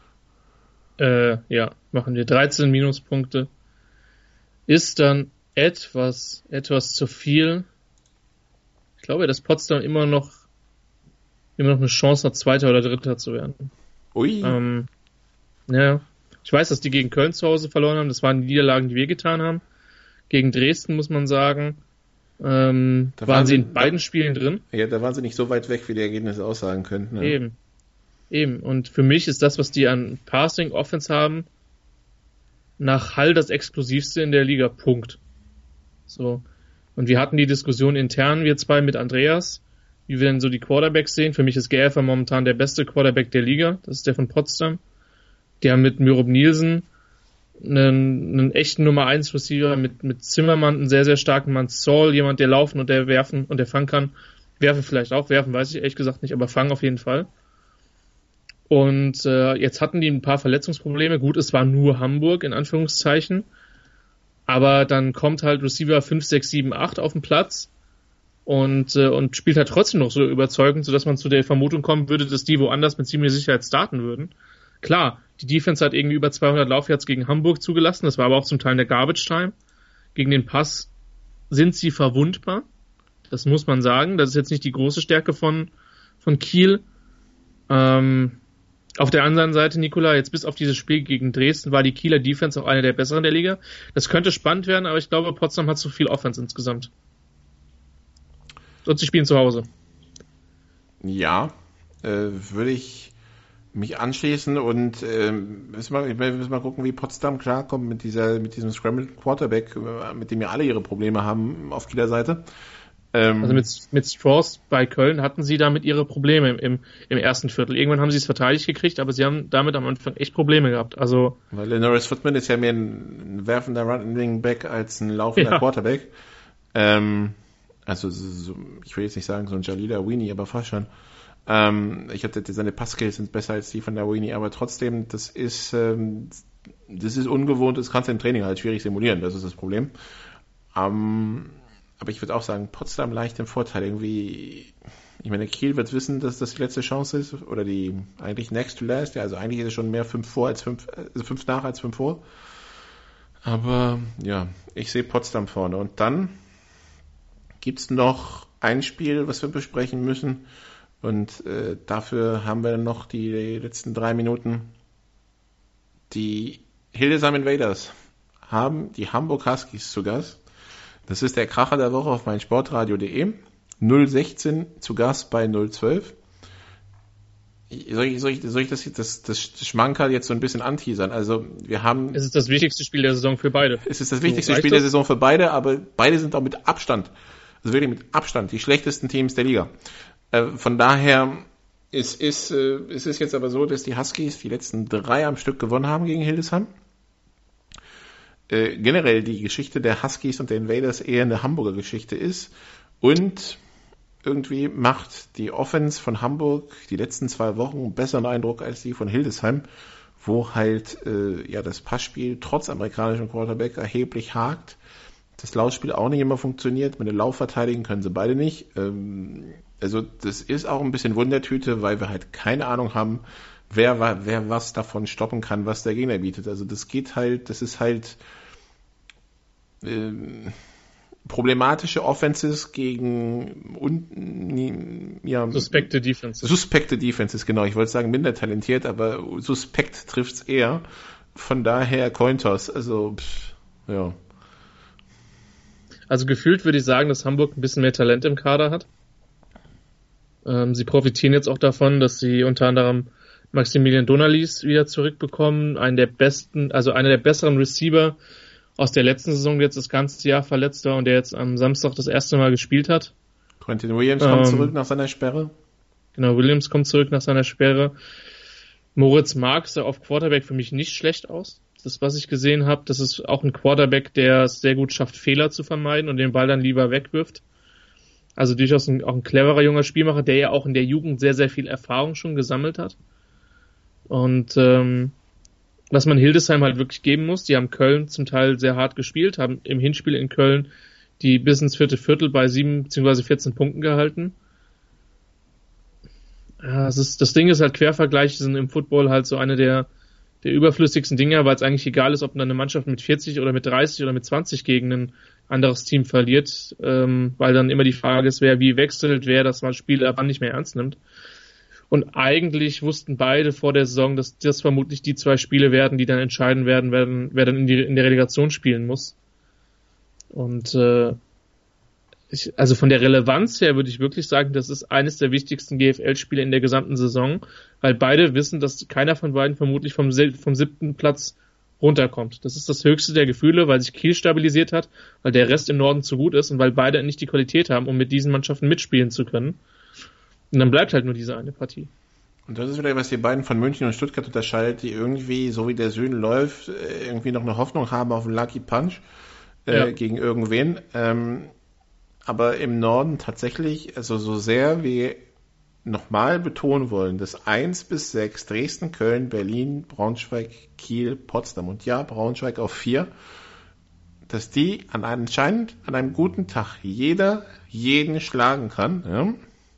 Ja, machen wir 13 Minuspunkte. Ist dann etwas zu viel. Ich glaube, dass Potsdam immer noch eine Chance hat, Zweiter oder Dritter zu werden. Ui. Ja. Ich weiß, dass die gegen Köln zu Hause verloren haben. Das waren die Niederlagen, die wir getan haben. Gegen Dresden, muss man sagen, waren sie in beiden Spielen drin. Ja, da waren sie nicht so weit weg, wie die Ergebnisse aussagen könnten. Ja. Eben. Und für mich ist das, was die an Passing Offense haben, nach Hall das exklusivste in der Liga, Punkt. So. Und wir hatten die Diskussion intern, wir zwei mit Andreas, wie wir denn so die Quarterbacks sehen. Für mich ist Gerfer momentan der beste Quarterback der Liga, das ist der von Potsdam. Die haben mit Myrob Nielsen einen echten Nummer 1 Receiver, mit Zimmermann einen sehr, sehr starken Mann, Saul, jemand, der laufen und der werfen und der fangen kann. Werfen vielleicht auch, werfen weiß ich ehrlich gesagt nicht, aber fangen auf jeden Fall. Und jetzt hatten die ein paar Verletzungsprobleme. Gut, es war nur Hamburg, in Anführungszeichen. Aber dann kommt halt Receiver 5, 6, 7, 8 auf den Platz und spielt halt trotzdem noch so überzeugend, sodass man zu der Vermutung kommen würde, dass die woanders mit ziemlicher Sicherheit starten würden. Klar, die Defense hat irgendwie über 200 Laufyards gegen Hamburg zugelassen. Das war aber auch zum Teil in der Garbage Time. Gegen den Pass sind sie verwundbar. Das muss man sagen. Das ist jetzt nicht die große Stärke von Kiel. Auf der anderen Seite, Nikola, jetzt bis auf dieses Spiel gegen Dresden war die Kieler Defense auch eine der besseren der Liga. Das könnte spannend werden, aber ich glaube, Potsdam hat zu viel Offense insgesamt. Und sie spielen zu Hause. Ja, würde ich mich anschließen und müssen wir mal gucken, wie Potsdam klarkommt mit diesem Scrambled Quarterback, mit dem ja alle ihre Probleme haben auf Kieler Seite. Also mit Strauss bei Köln hatten sie damit ihre Probleme im ersten Viertel. Irgendwann haben sie es verteidigt gekriegt, aber sie haben damit am Anfang echt Probleme gehabt. Also weil Norris Footman ist ja mehr ein werfender Running Back als ein laufender Quarterback. Also ich will jetzt nicht sagen so ein Jalila Weenie, aber fast schon. Ich hatte seine Passkills sind besser als die von der Weenie, aber trotzdem, das ist ungewohnt, das kannst du im Training halt schwierig simulieren, das ist das Problem. Aber ich würde auch sagen, Potsdam leicht im Vorteil. Irgendwie, ich meine, Kiel wird wissen, dass das die letzte Chance ist, oder die eigentlich next to last, ja, also eigentlich ist es schon mehr 5 nach als 5 vor. Aber ja, ich sehe Potsdam vorne. Und dann gibt's noch ein Spiel, was wir besprechen müssen. Und dafür haben wir dann noch die letzten 3 Minuten. Die Hildesheim Invaders haben die Hamburg Huskies zu Gast. Das ist der Kracher der Woche auf meinsportradio.de. 016 zu Gast bei 012. Soll ich das Schmankerl jetzt so ein bisschen anteasern? Also wir haben... Es ist das wichtigste Spiel der Saison für beide. Es ist das wichtigste Spiel der Saison für beide, aber beide sind auch mit Abstand, also wirklich mit Abstand, die schlechtesten Teams der Liga. Von daher es ist jetzt aber so, dass die Huskies die letzten 3 am Stück gewonnen haben gegen Hildesheim. Generell die Geschichte der Huskies und der Invaders eher eine Hamburger Geschichte ist und irgendwie macht die Offense von Hamburg die letzten 2 Wochen einen besseren Eindruck als die von Hildesheim, wo halt das Passspiel trotz amerikanischem Quarterback erheblich hakt, das Laufspiel auch nicht immer funktioniert, mit dem Lauf verteidigen können sie beide nicht, also das ist auch ein bisschen Wundertüte, weil wir halt keine Ahnung haben, wer was davon stoppen kann, was der Gegner bietet. Also das ist halt problematische Offenses gegen suspekte Defenses. Suspekte Defenses, genau. Ich wollte sagen minder talentiert, aber suspekt trifft's eher. Von daher Cointoss. Also ja. Also gefühlt würde ich sagen, dass Hamburg ein bisschen mehr Talent im Kader hat. Sie profitieren jetzt auch davon, dass sie unter anderem Maximilian Donalis wieder zurückbekommen, einer der besseren Receiver aus der letzten Saison, der jetzt das ganze Jahr verletzt war und der jetzt am Samstag das erste Mal gespielt hat. Quentin Williams kommt zurück nach seiner Sperre. Genau, Williams kommt zurück nach seiner Sperre. Moritz Marx sah auf Quarterback für mich nicht schlecht aus. Das, was ich gesehen habe, das ist auch ein Quarterback, der es sehr gut schafft, Fehler zu vermeiden und den Ball dann lieber wegwirft. Also durchaus auch ein cleverer junger Spielmacher, der ja auch in der Jugend sehr, sehr viel Erfahrung schon gesammelt hat. Und was man Hildesheim halt wirklich geben muss, die haben Köln zum Teil sehr hart gespielt, haben im Hinspiel in Köln die bis ins 4. Viertel bei 7 bzw. 14 Punkten gehalten. Ja, das Ding ist halt, Quervergleiche sind im Football halt so eine der überflüssigsten Dinger, weil es eigentlich egal ist, ob dann eine Mannschaft mit 40 oder mit 30 oder mit 20 gegen ein anderes Team verliert, weil dann immer die Frage ist, wer wie wechselt, wer das Spiel aber nicht mehr ernst nimmt. Und eigentlich wussten beide vor der Saison, dass das vermutlich die 2 Spiele werden, die dann entscheiden werden, wer dann in der Relegation spielen muss. Und also von der Relevanz her würde ich wirklich sagen, das ist eines der wichtigsten GFL-Spiele in der gesamten Saison, weil beide wissen, dass keiner von beiden vermutlich vom 7. Platz runterkommt. Das ist das höchste der Gefühle, weil sich Kiel stabilisiert hat, weil der Rest im Norden zu gut ist und weil beide nicht die Qualität haben, um mit diesen Mannschaften mitspielen zu können. Und dann bleibt halt nur diese eine Partie. Und das ist wieder, was die beiden von München und Stuttgart unterscheidet, die irgendwie, so wie der Süden läuft, irgendwie noch eine Hoffnung haben auf einen Lucky Punch gegen irgendwen. Aber im Norden tatsächlich, also so sehr wir nochmal betonen wollen, dass 1-6 Dresden, Köln, Berlin, Braunschweig, Kiel, Potsdam und ja, Braunschweig auf 4, dass die anscheinend an einem guten Tag jeden schlagen kann. Ja?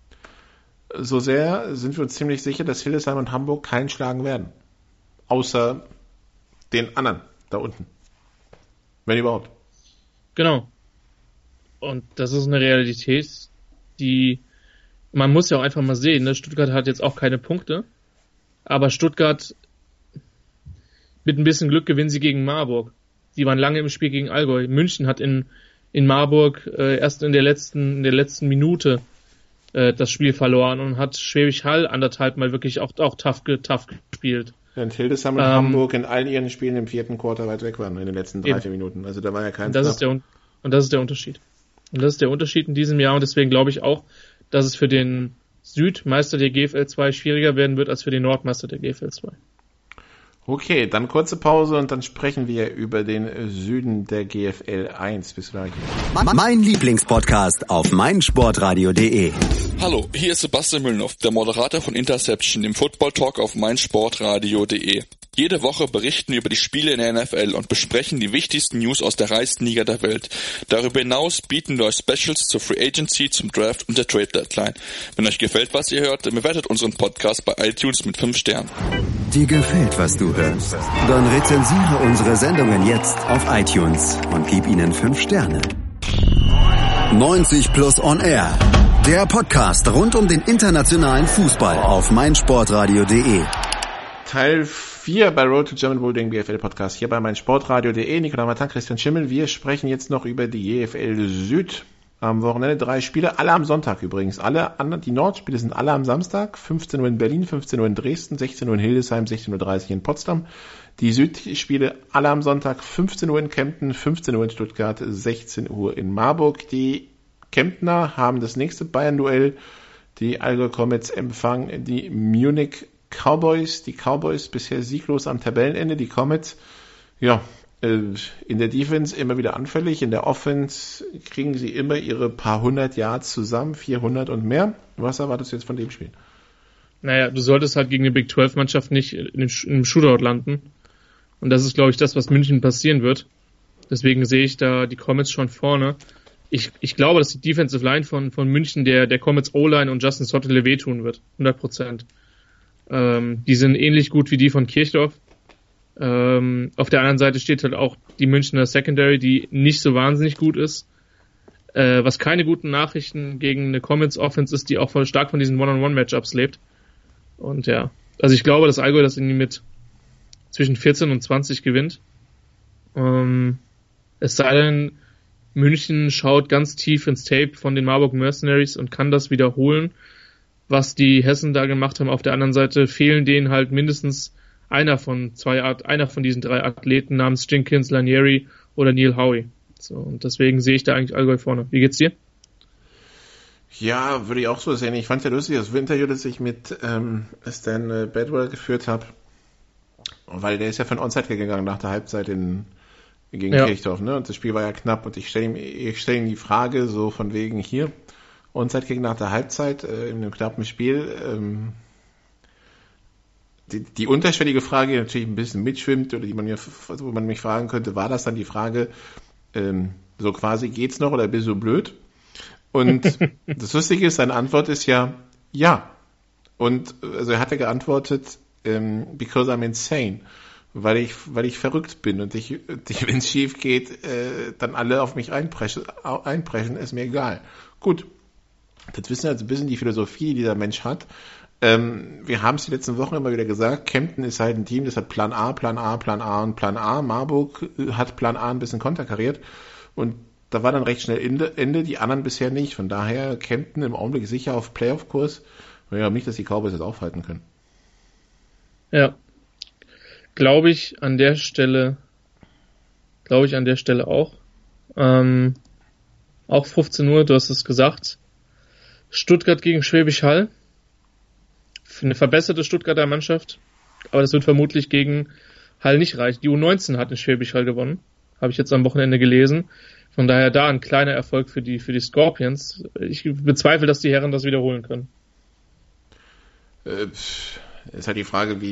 So sehr sind wir uns ziemlich sicher, dass Hildesheim und Hamburg keinen schlagen werden. Außer den anderen da unten. Wenn überhaupt. Genau. Und das ist eine Realität, die man muss ja auch einfach mal sehen, ne? Stuttgart hat jetzt auch keine Punkte, aber Stuttgart mit ein bisschen Glück gewinnen sie gegen Marburg. Die waren lange im Spiel gegen Allgäu. München hat in Marburg erst in der letzten Minute das Spiel verloren und hat Schwäbisch Hall 1,5 Mal wirklich auch tough gespielt. Während Hildesheim und Hamburg in all ihren Spielen im 4. Quarter weit weg waren in den letzten 3-4 Minuten. Also da war ja kein das ist der Unterschied. Und das ist der Unterschied in diesem Jahr und deswegen glaube ich auch, dass es für den Südmeister der GFL 2 schwieriger werden wird als für den Nordmeister der GFL 2. Okay, dann kurze Pause und dann sprechen wir über den Süden der GFL 1. Bis gleich. Mein Lieblingspodcast auf meinsportradio.de. Hallo, hier ist Sebastian Müllnow, der Moderator von Interception, dem Football Talk auf meinsportradio.de. Jede Woche berichten wir über die Spiele in der NFL und besprechen die wichtigsten News aus der reichsten Liga der Welt. Darüber hinaus bieten wir euch Specials zur Free Agency, zum Draft und der Trade Deadline. Wenn euch gefällt, was ihr hört, dann bewertet unseren Podcast bei iTunes mit 5 Sternen. Dir gefällt, was du hörst? Dann rezensiere unsere Sendungen jetzt auf iTunes und gib ihnen 5 Sterne. 90 Plus On Air. Der Podcast rund um den internationalen Fußball auf meinsportradio.de. Teil 4 bei Road to German Bowl, den GFL-Podcast, hier bei meinsportradio.de. Nicola Martin, Christian Schimmel. Wir sprechen jetzt noch über die GFL Süd. Am Wochenende 3 Spiele, alle am Sonntag übrigens. Die Nordspiele sind alle am Samstag. 15 Uhr in Berlin, 15 Uhr in Dresden, 16 Uhr in Hildesheim, 16.30 Uhr in Potsdam. Die Südspiele alle am Sonntag, 15 Uhr in Kempten, 15 Uhr in Stuttgart, 16 Uhr in Marburg. Die Kemptner haben das nächste Bayern-Duell. Die Allgäu Comets empfangen die Munich Cowboys. Die Cowboys bisher sieglos am Tabellenende. Die Comets, in der Defense immer wieder anfällig. In der Offense kriegen sie immer ihre paar 100 Yards zusammen, 400 und mehr. Was erwartest du jetzt von dem Spiel? Naja, du solltest halt gegen eine Big 12-Mannschaft nicht in einem Shootout landen. Und das ist, glaube ich, das, was München passieren wird. Deswegen sehe ich da die Comets schon vorne. Ich glaube, dass die Defensive Line von München der Comets O-Line und Justin Sottele wehtun wird. 100%. Die sind ähnlich gut wie die von Kirchdorf. Auf der anderen Seite steht halt auch die Münchner Secondary, die nicht so wahnsinnig gut ist. Was keine guten Nachrichten gegen eine Comets Offense ist, die auch stark von diesen One-on-One-Matchups lebt. Und ja, also ich glaube, dass Allgäu das irgendwie mit zwischen 14 und 20 gewinnt. Es sei denn, München schaut ganz tief ins Tape von den Marburg Mercenaries und kann das wiederholen, was die Hessen da gemacht haben. Auf der anderen Seite fehlen denen halt mindestens einer von diesen 3 Athleten namens Jenkins, Lanieri oder Neil Howie. So, und deswegen sehe ich da eigentlich Allgäu vorne. Wie geht's dir? Ja, würde ich auch so sehen. Ich fand ja lustig, das Interview, das ich mit Stan Bedwell geführt habe, weil der ist ja von Onside gegangen nach der Halbzeit gegen Kirchdorf, ne? Und das Spiel war ja knapp und ich stelle ihm die Frage so von wegen hier, Onside gegen nach der Halbzeit in einem knappen Spiel, die unterschwellige Frage, die natürlich ein bisschen mitschwimmt oder wo man mich fragen könnte, war das dann die Frage, so quasi geht's noch oder bist du blöd? Und das Lustige ist, seine Antwort ist ja. Und also er hatte geantwortet, because I'm insane, weil ich verrückt bin und wenn es schief geht, dann alle auf mich einpreschen, ist mir egal. Gut, das wissen also ein bisschen die Philosophie, die dieser Mensch hat. Wir haben es die letzten Wochen immer wieder gesagt, Kempten ist halt ein Team, das hat Plan A und Plan A. Marburg hat Plan A ein bisschen konterkariert und da war dann recht schnell Ende, die anderen bisher nicht. Von daher Kempten im Augenblick sicher auf Playoff-Kurs. Ich glaube nicht, dass die Cowboys das aufhalten können. Ja. glaube ich an der Stelle auch. Auch 15 Uhr, du hast es gesagt. Stuttgart gegen Schwäbisch Hall. Eine verbesserte Stuttgarter Mannschaft. Aber das wird vermutlich gegen Hall nicht reichen. Die U19 hat in Schwäbisch Hall gewonnen. Habe ich jetzt am Wochenende gelesen. Von daher da ein kleiner Erfolg für die Scorpions. Ich bezweifle, dass die Herren das wiederholen können. Ist halt die Frage,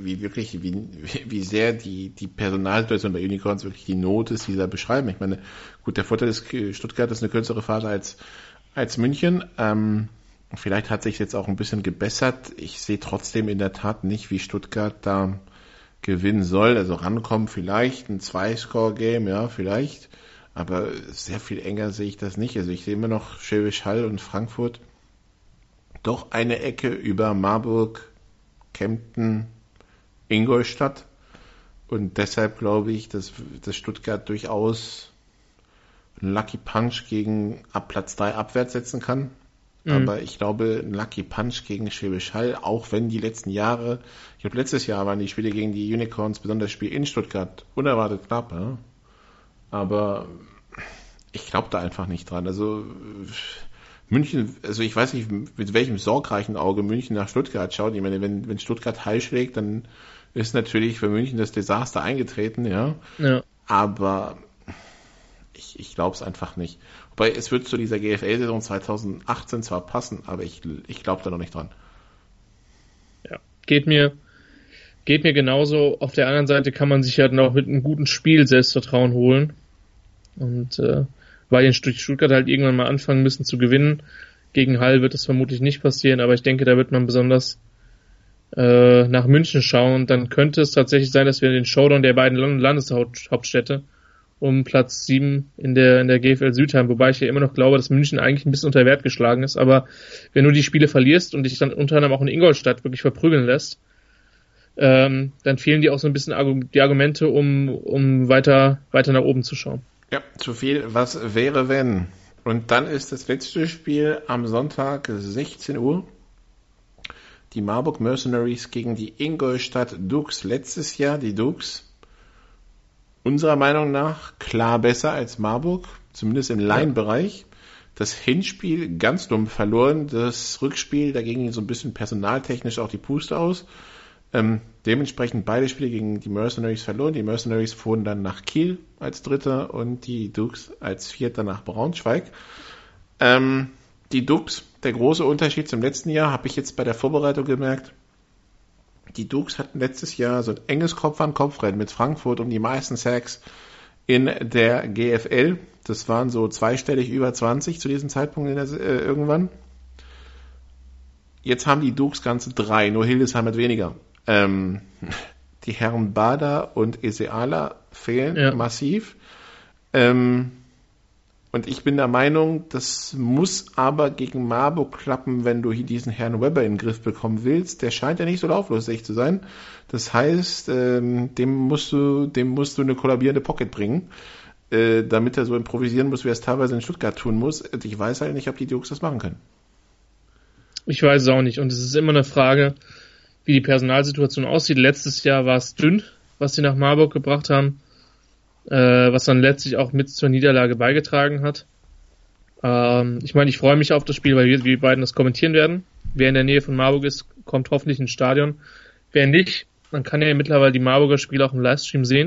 wie sehr die Personalsituation bei Unicorns wirklich die Not ist, die da beschreiben. Ich meine, gut, der Vorteil ist, Stuttgart ist eine kürzere Phase als München. Vielleicht hat sich jetzt auch ein bisschen gebessert. Ich sehe trotzdem in der Tat nicht, wie Stuttgart da gewinnen soll. Also rankommen vielleicht, ein 2-Score-Game, ja, vielleicht. Aber sehr viel enger sehe ich das nicht. Also ich sehe immer noch Schwäbisch Hall und Frankfurt doch eine Ecke über Marburg, Kempten, Ingolstadt. Und deshalb glaube ich, dass Stuttgart durchaus einen Lucky Punch gegen ab Platz 3 abwärts setzen kann. Aber ich glaube, ein Lucky Punch gegen Schwäbisch Hall, auch wenn die letzten Jahre, ich glaube letztes Jahr waren die Spiele gegen die Unicorns, besonders das Spiel in Stuttgart, unerwartet knapp. Ja? Aber ich glaube da einfach nicht dran. Also München, also ich weiß nicht, mit welchem sorgreichen Auge München nach Stuttgart schaut. Ich meine, wenn Stuttgart Hall schlägt, dann ist natürlich für München das Desaster eingetreten, ja. Aber ich glaube es einfach nicht. Wobei es wird zu dieser GFL-Saison 2018 zwar passen, aber ich glaube da noch nicht dran. Ja, geht mir genauso. Auf der anderen Seite kann man sich halt noch mit einem guten Spiel Selbstvertrauen holen. Und weil in Stuttgart halt irgendwann mal anfangen müssen zu gewinnen. Gegen Hall wird das vermutlich nicht passieren, aber ich denke, da wird man besonders nach München schauen. Dann könnte es tatsächlich sein, dass wir den Showdown der beiden Landeshauptstädte um Platz 7 in der GFL Süd haben, wobei ich ja immer noch glaube, dass München eigentlich ein bisschen unter Wert geschlagen ist, aber wenn du die Spiele verlierst und dich dann unter anderem auch in Ingolstadt wirklich verprügeln lässt, dann fehlen dir auch so ein bisschen die Argumente, um weiter nach oben zu schauen. Ja, zu viel, was wäre wenn? Und dann ist das letzte Spiel am Sonntag 16 Uhr. Die Marburg Mercenaries gegen die Ingolstadt Dukes. Letztes Jahr die Dukes unserer Meinung nach klar besser als Marburg, zumindest im Laienbereich. Das Hinspiel ganz dumm verloren, das Rückspiel, da ging so ein bisschen personaltechnisch auch die Puste aus. Dementsprechend beide Spiele gegen die Mercenaries verloren. Die Mercenaries fuhren dann nach Kiel als Dritter und die Dukes als Vierter nach Braunschweig. Die Dukes, der große Unterschied zum letzten Jahr, habe ich jetzt bei der Vorbereitung gemerkt. Die Dukes hatten letztes Jahr so ein enges Kopf-an-Kopf-Rennen mit Frankfurt um die meisten Sacks in der GFL. Das waren so zweistellig über 20 zu diesem Zeitpunkt irgendwann. Jetzt haben die Dukes ganze 3, nur Hildesheim hat weniger. Die Herren Bader und Eseala fehlen massiv. Und ich bin der Meinung, das muss aber gegen Marburg klappen, wenn du hier diesen Herrn Weber in den Griff bekommen willst. Der scheint ja nicht so lauflustig zu sein. Das heißt, dem musst du eine kollabierende Pocket bringen, damit er so improvisieren muss, wie er es teilweise in Stuttgart tun muss. Ich weiß halt nicht, ob die Dukes das machen können. Ich weiß es auch nicht. Und es ist immer eine Frage, wie die Personalsituation aussieht. Letztes Jahr war es dünn, was sie nach Marburg gebracht haben, was dann letztlich auch mit zur Niederlage beigetragen hat. Ich meine, ich freue mich auf das Spiel, weil wir beiden das kommentieren werden. Wer in der Nähe von Marburg ist, kommt hoffentlich ins Stadion. Wer nicht, dann kann ja mittlerweile die Marburger Spiele auch im Livestream sehen.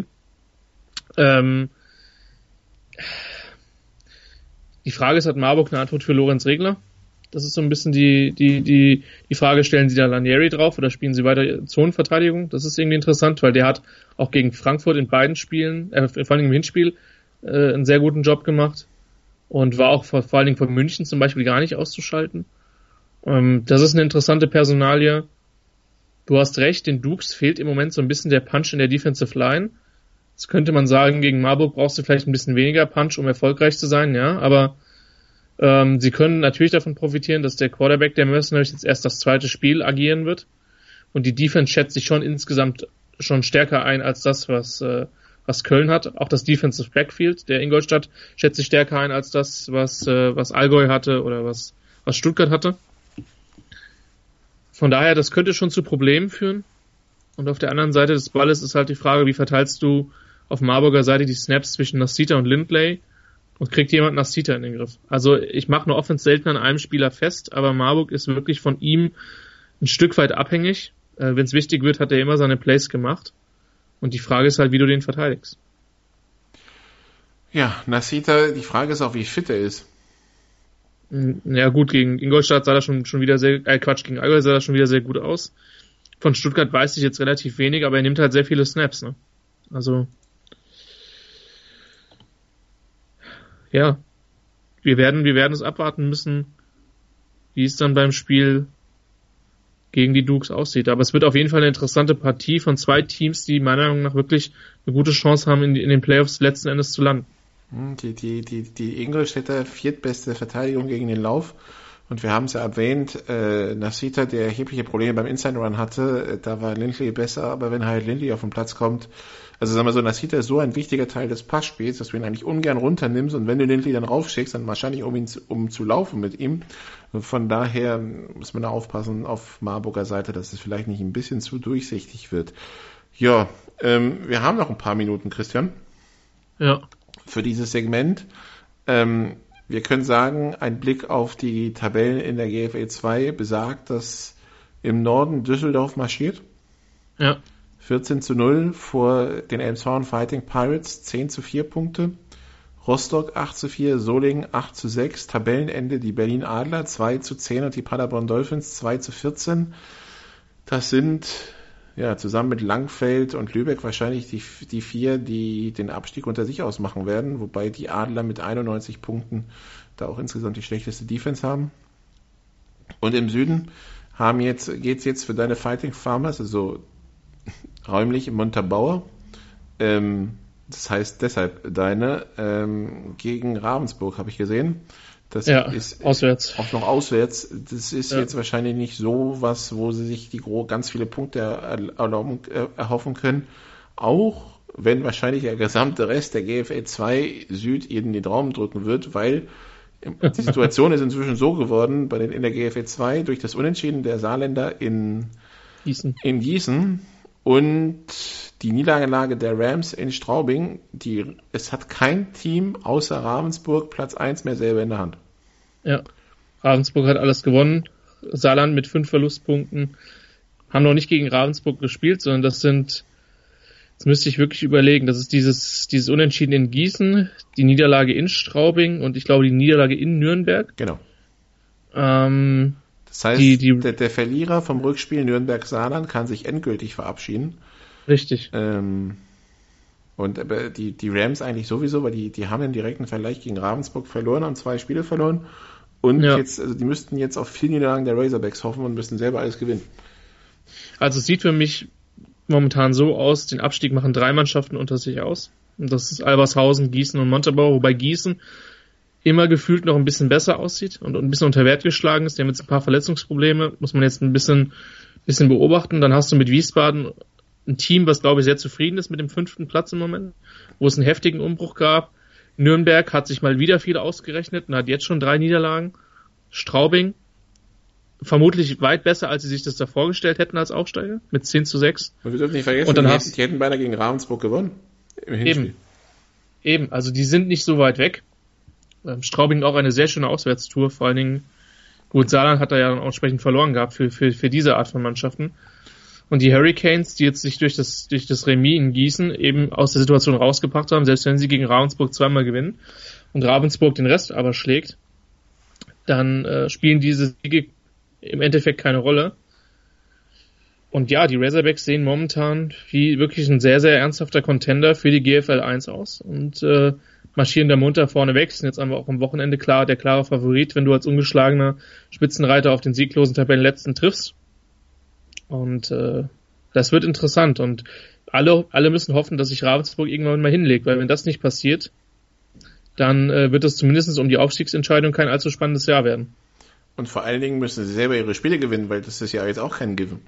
Die Frage ist, hat Marburg eine Antwort für Lorenz Regler? Das ist so ein bisschen die Frage, stellen sie da Lanieri drauf oder spielen sie weiter Zonenverteidigung? Das ist irgendwie interessant, weil der hat auch gegen Frankfurt in beiden Spielen, vor allem im Hinspiel, einen sehr guten Job gemacht und war auch vor allen Dingen von München zum Beispiel gar nicht auszuschalten. Das ist eine interessante Personalie. Du hast recht, den Dukes fehlt im Moment so ein bisschen der Punch in der Defensive Line. Jetzt könnte man sagen, gegen Marburg brauchst du vielleicht ein bisschen weniger Punch, um erfolgreich zu sein, ja, aber sie können natürlich davon profitieren, dass der Quarterback der Mercenaries jetzt erst das zweite Spiel agieren wird. Und die Defense schätzt sich schon insgesamt schon stärker ein als das, was Köln hat. Auch das Defensive Backfield der Ingolstadt schätzt sich stärker ein als das, was Allgäu hatte oder was Stuttgart hatte. Von daher, das könnte schon zu Problemen führen. Und auf der anderen Seite des Balles ist halt die Frage, wie verteilst du auf Marburger Seite die Snaps zwischen Nasita und Lindley und kriegt jemand Nasita in den Griff? Also ich mache eine Offense selten an einem Spieler fest, aber Marburg ist wirklich von ihm ein Stück weit abhängig. Wenn es wichtig wird, hat er immer seine Plays gemacht. Und die Frage ist halt, wie du den verteidigst. Ja, Nasita, die Frage ist auch, wie fit er ist. Ja gut, gegen Ingolstadt sah das schon wieder gegen Allgäu sah das schon wieder sehr gut aus. Von Stuttgart weiß ich jetzt relativ wenig, aber er nimmt halt sehr viele Snaps, ne? Also ja, wir werden es abwarten müssen, wie es dann beim Spiel gegen die Dukes aussieht. Aber es wird auf jeden Fall eine interessante Partie von zwei Teams, die meiner Meinung nach wirklich eine gute Chance haben, in den Playoffs letzten Endes zu landen. Die Ingolstädter viertbeste Verteidigung gegen den Lauf. Und wir haben es ja erwähnt, Nasita, der erhebliche Probleme beim Inside Run hatte, da war Lindley besser, aber wenn halt Lindley auf den Platz kommt, also sagen wir so, Nasita ist so ein wichtiger Teil des Passspiels, dass du ihn eigentlich ungern runternimmst und wenn du Lindley dann raufschickst, dann wahrscheinlich um zu laufen mit ihm. Von daher muss man da aufpassen auf Marburger Seite, dass es vielleicht nicht ein bisschen zu durchsichtig wird. Ja, wir haben noch ein paar Minuten, Christian. Ja. Für dieses Segment. Wir können sagen, ein Blick auf die Tabellen in der GFL 2 besagt, dass im Norden Düsseldorf marschiert. Ja. 14:0 vor den Elmshorn Fighting Pirates, 10:4 Punkte. Rostock 8:4, Solingen 8:6, Tabellenende die Berlin Adler 2:10 und die Paderborn Dolphins 2:14. Das sind ja zusammen mit Langfeld und Lübeck wahrscheinlich die vier, die den Abstieg unter sich ausmachen werden, wobei die Adler mit 91 Punkten da auch insgesamt die schlechteste Defense haben. Und im Süden geht's jetzt für deine Fighting Farmers, also räumlich im Montabaur, das heißt deshalb deine, gegen Ravensburg habe ich gesehen. Das ist auswärts. Auch noch auswärts. Das ist jetzt wahrscheinlich nicht so was, wo sie sich ganz viele Punkte erhoffen können. Auch wenn wahrscheinlich der gesamte Rest der GFL 2 Süd ihnen den Daumen drücken wird, weil die Situation ist inzwischen so geworden, in der GFL 2 durch das Unentschieden der Saarländer in Gießen und die Niederlage der Rams in Straubing, es hat kein Team außer Ravensburg Platz 1 mehr selber in der Hand. Ja, Ravensburg hat alles gewonnen. Saarland mit 5 Verlustpunkten. Haben noch nicht gegen Ravensburg gespielt, sondern jetzt müsste ich wirklich überlegen, das ist dieses Unentschieden in Gießen, die Niederlage in Straubing und ich glaube die Niederlage in Nürnberg. Genau. Das heißt, der Verlierer vom Rückspiel Nürnberg-Saarland kann sich endgültig verabschieden. Richtig. Und aber die Rams eigentlich sowieso, weil die haben einen direkten Vergleich gegen Ravensburg verloren, haben 2 Spiele verloren und jetzt, also die müssten jetzt auf 4 Niederlagen der Razorbacks hoffen und müssten selber alles gewinnen. Also es sieht für mich momentan so aus, den Abstieg machen 3 Mannschaften unter sich aus. Und das ist Albershausen, Gießen und Montabaur, wobei Gießen immer gefühlt noch ein bisschen besser aussieht und ein bisschen unter Wert geschlagen ist. Die haben jetzt ein paar Verletzungsprobleme, muss man jetzt ein bisschen beobachten. Dann hast du mit Wiesbaden ein Team, was glaube ich sehr zufrieden ist mit dem 5. Platz im Moment, wo es einen heftigen Umbruch gab. Nürnberg hat sich mal wieder viel ausgerechnet und hat jetzt schon 3 Niederlagen. Straubing vermutlich weit besser, als sie sich das da vorgestellt hätten als Aufsteiger, mit 10:6. Und wir dürfen nicht vergessen, die hätten beinahe gegen Ravensburg gewonnen. Im Hinspiel. Eben, also die sind nicht so weit weg. Straubing auch eine sehr schöne Auswärtstour, vor allen Dingen, gut, Saarland hat da ja dann auch entsprechend verloren gehabt für diese Art von Mannschaften. Und die Hurricanes, die jetzt sich durch das Remis in Gießen eben aus der Situation rausgebracht haben, selbst wenn sie gegen Ravensburg 2-mal gewinnen und Ravensburg den Rest aber schlägt, dann spielen diese Siege im Endeffekt keine Rolle. Und ja, die Razorbacks sehen momentan wie wirklich ein sehr, sehr ernsthafter Contender für die GFL 1 aus und marschieren da munter vorne weg, sind jetzt aber auch am Wochenende der klare Favorit, wenn du als ungeschlagener Spitzenreiter auf den sieglosen Tabellenletzten triffst. Und das wird interessant und alle müssen hoffen, dass sich Ravensburg irgendwann mal hinlegt, weil wenn das nicht passiert, dann wird es zumindest um die Aufstiegsentscheidung kein allzu spannendes Jahr werden. Und vor allen Dingen müssen sie selber ihre Spiele gewinnen, weil das ist ja jetzt auch kein Given.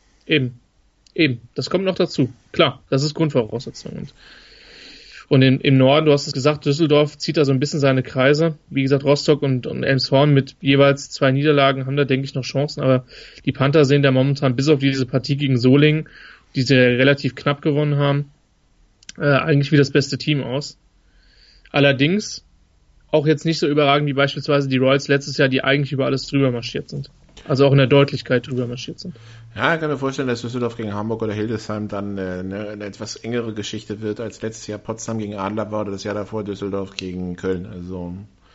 Eben, das kommt noch dazu. Klar, das ist Grundvoraussetzung. Und im Norden, du hast es gesagt, Düsseldorf zieht da so ein bisschen seine Kreise. Wie gesagt, Rostock und Elmshorn mit jeweils 2 Niederlagen haben da, denke ich, noch Chancen. Aber die Panther sehen da momentan bis auf diese Partie gegen Solingen die sie relativ knapp gewonnen haben, eigentlich wie das beste Team aus. Allerdings auch jetzt nicht so überragend wie beispielsweise die Royals letztes Jahr, die eigentlich über alles drüber marschiert sind. Also auch in der Deutlichkeit drüber marschiert sind. Ja, ich kann mir vorstellen, dass Düsseldorf gegen Hamburg oder Hildesheim dann eine etwas engere Geschichte wird, als letztes Jahr Potsdam gegen Adler war oder das Jahr davor Düsseldorf gegen Köln. Also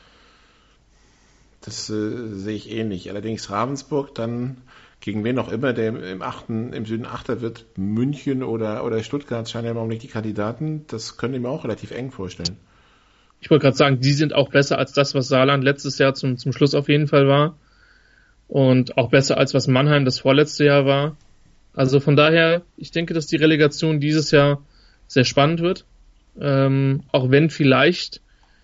das sehe ich ähnlich. Allerdings Ravensburg dann gegen wen auch immer, der im Süden Achter wird, München oder Stuttgart scheinen ja im Augenblick die Kandidaten. Das können ich mir auch relativ eng vorstellen. Ich wollte gerade sagen, die sind auch besser als das, was Saarland letztes Jahr zum Schluss auf jeden Fall war. Und auch besser als was Mannheim das vorletzte Jahr war. Also von daher, ich denke, dass die Relegation dieses Jahr sehr spannend wird. Auch wenn vielleicht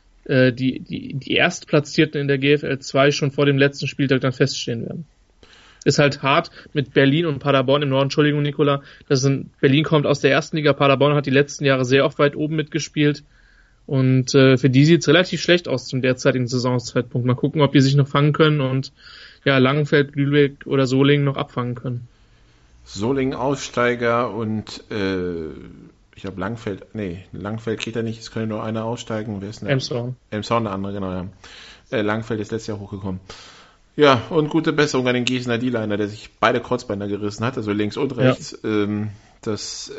die Erstplatzierten in der GFL 2 schon vor dem letzten Spieltag dann feststehen werden. Ist halt hart mit Berlin und Paderborn im Norden. Entschuldigung, Nicola. Berlin kommt aus der ersten Liga. Paderborn hat die letzten Jahre sehr oft weit oben mitgespielt. Und für die sieht es relativ schlecht aus zum derzeitigen Saisonzeitpunkt. Mal gucken, ob die sich noch fangen können und ja, Langenfeld, Lübeck oder Solingen noch abfangen können. Solingen Aussteiger und ich glaube Langfeld geht ja nicht, es können nur einer aussteigen. Wer ist denn Elmshorn, der andere, genau, ja. Langfeld ist letztes Jahr hochgekommen. Ja, und gute Besserung an den Gießener D-Liner, der sich beide Kreuzbeine gerissen hat, also links und rechts. Ja. Das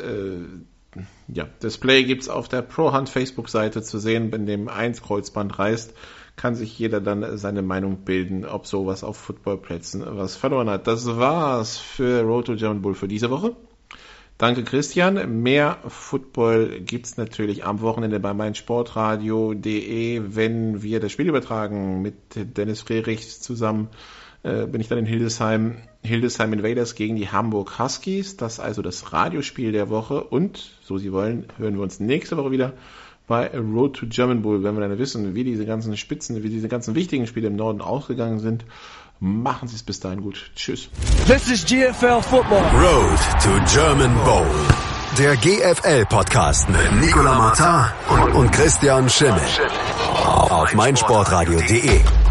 Display gibt's auf der ProHunt Facebook-Seite zu sehen, wenn dem eins Kreuzband reißt, kann sich jeder dann seine Meinung bilden, ob sowas auf Footballplätzen was verloren hat. Das war's für Road to German Bull für diese Woche. Danke Christian. Mehr Football gibt's natürlich am Wochenende bei meinsportradio.de, wenn wir das Spiel übertragen mit Dennis Frerichs zusammen. Bin ich dann in Hildesheim Invaders gegen die Hamburg Huskies. Das ist also das Radiospiel der Woche. Und, so Sie wollen, hören wir uns nächste Woche wieder bei Road to German Bull, wenn wir dann wissen, wie diese ganzen wichtigen Spiele im Norden ausgegangen sind. Machen Sie es bis dahin gut. Tschüss. This is GFL Football. Road to German Bowl. Der GFL-Podcast mit Nicolas Martin und Christian Schimmel. Auf meinsportradio.de.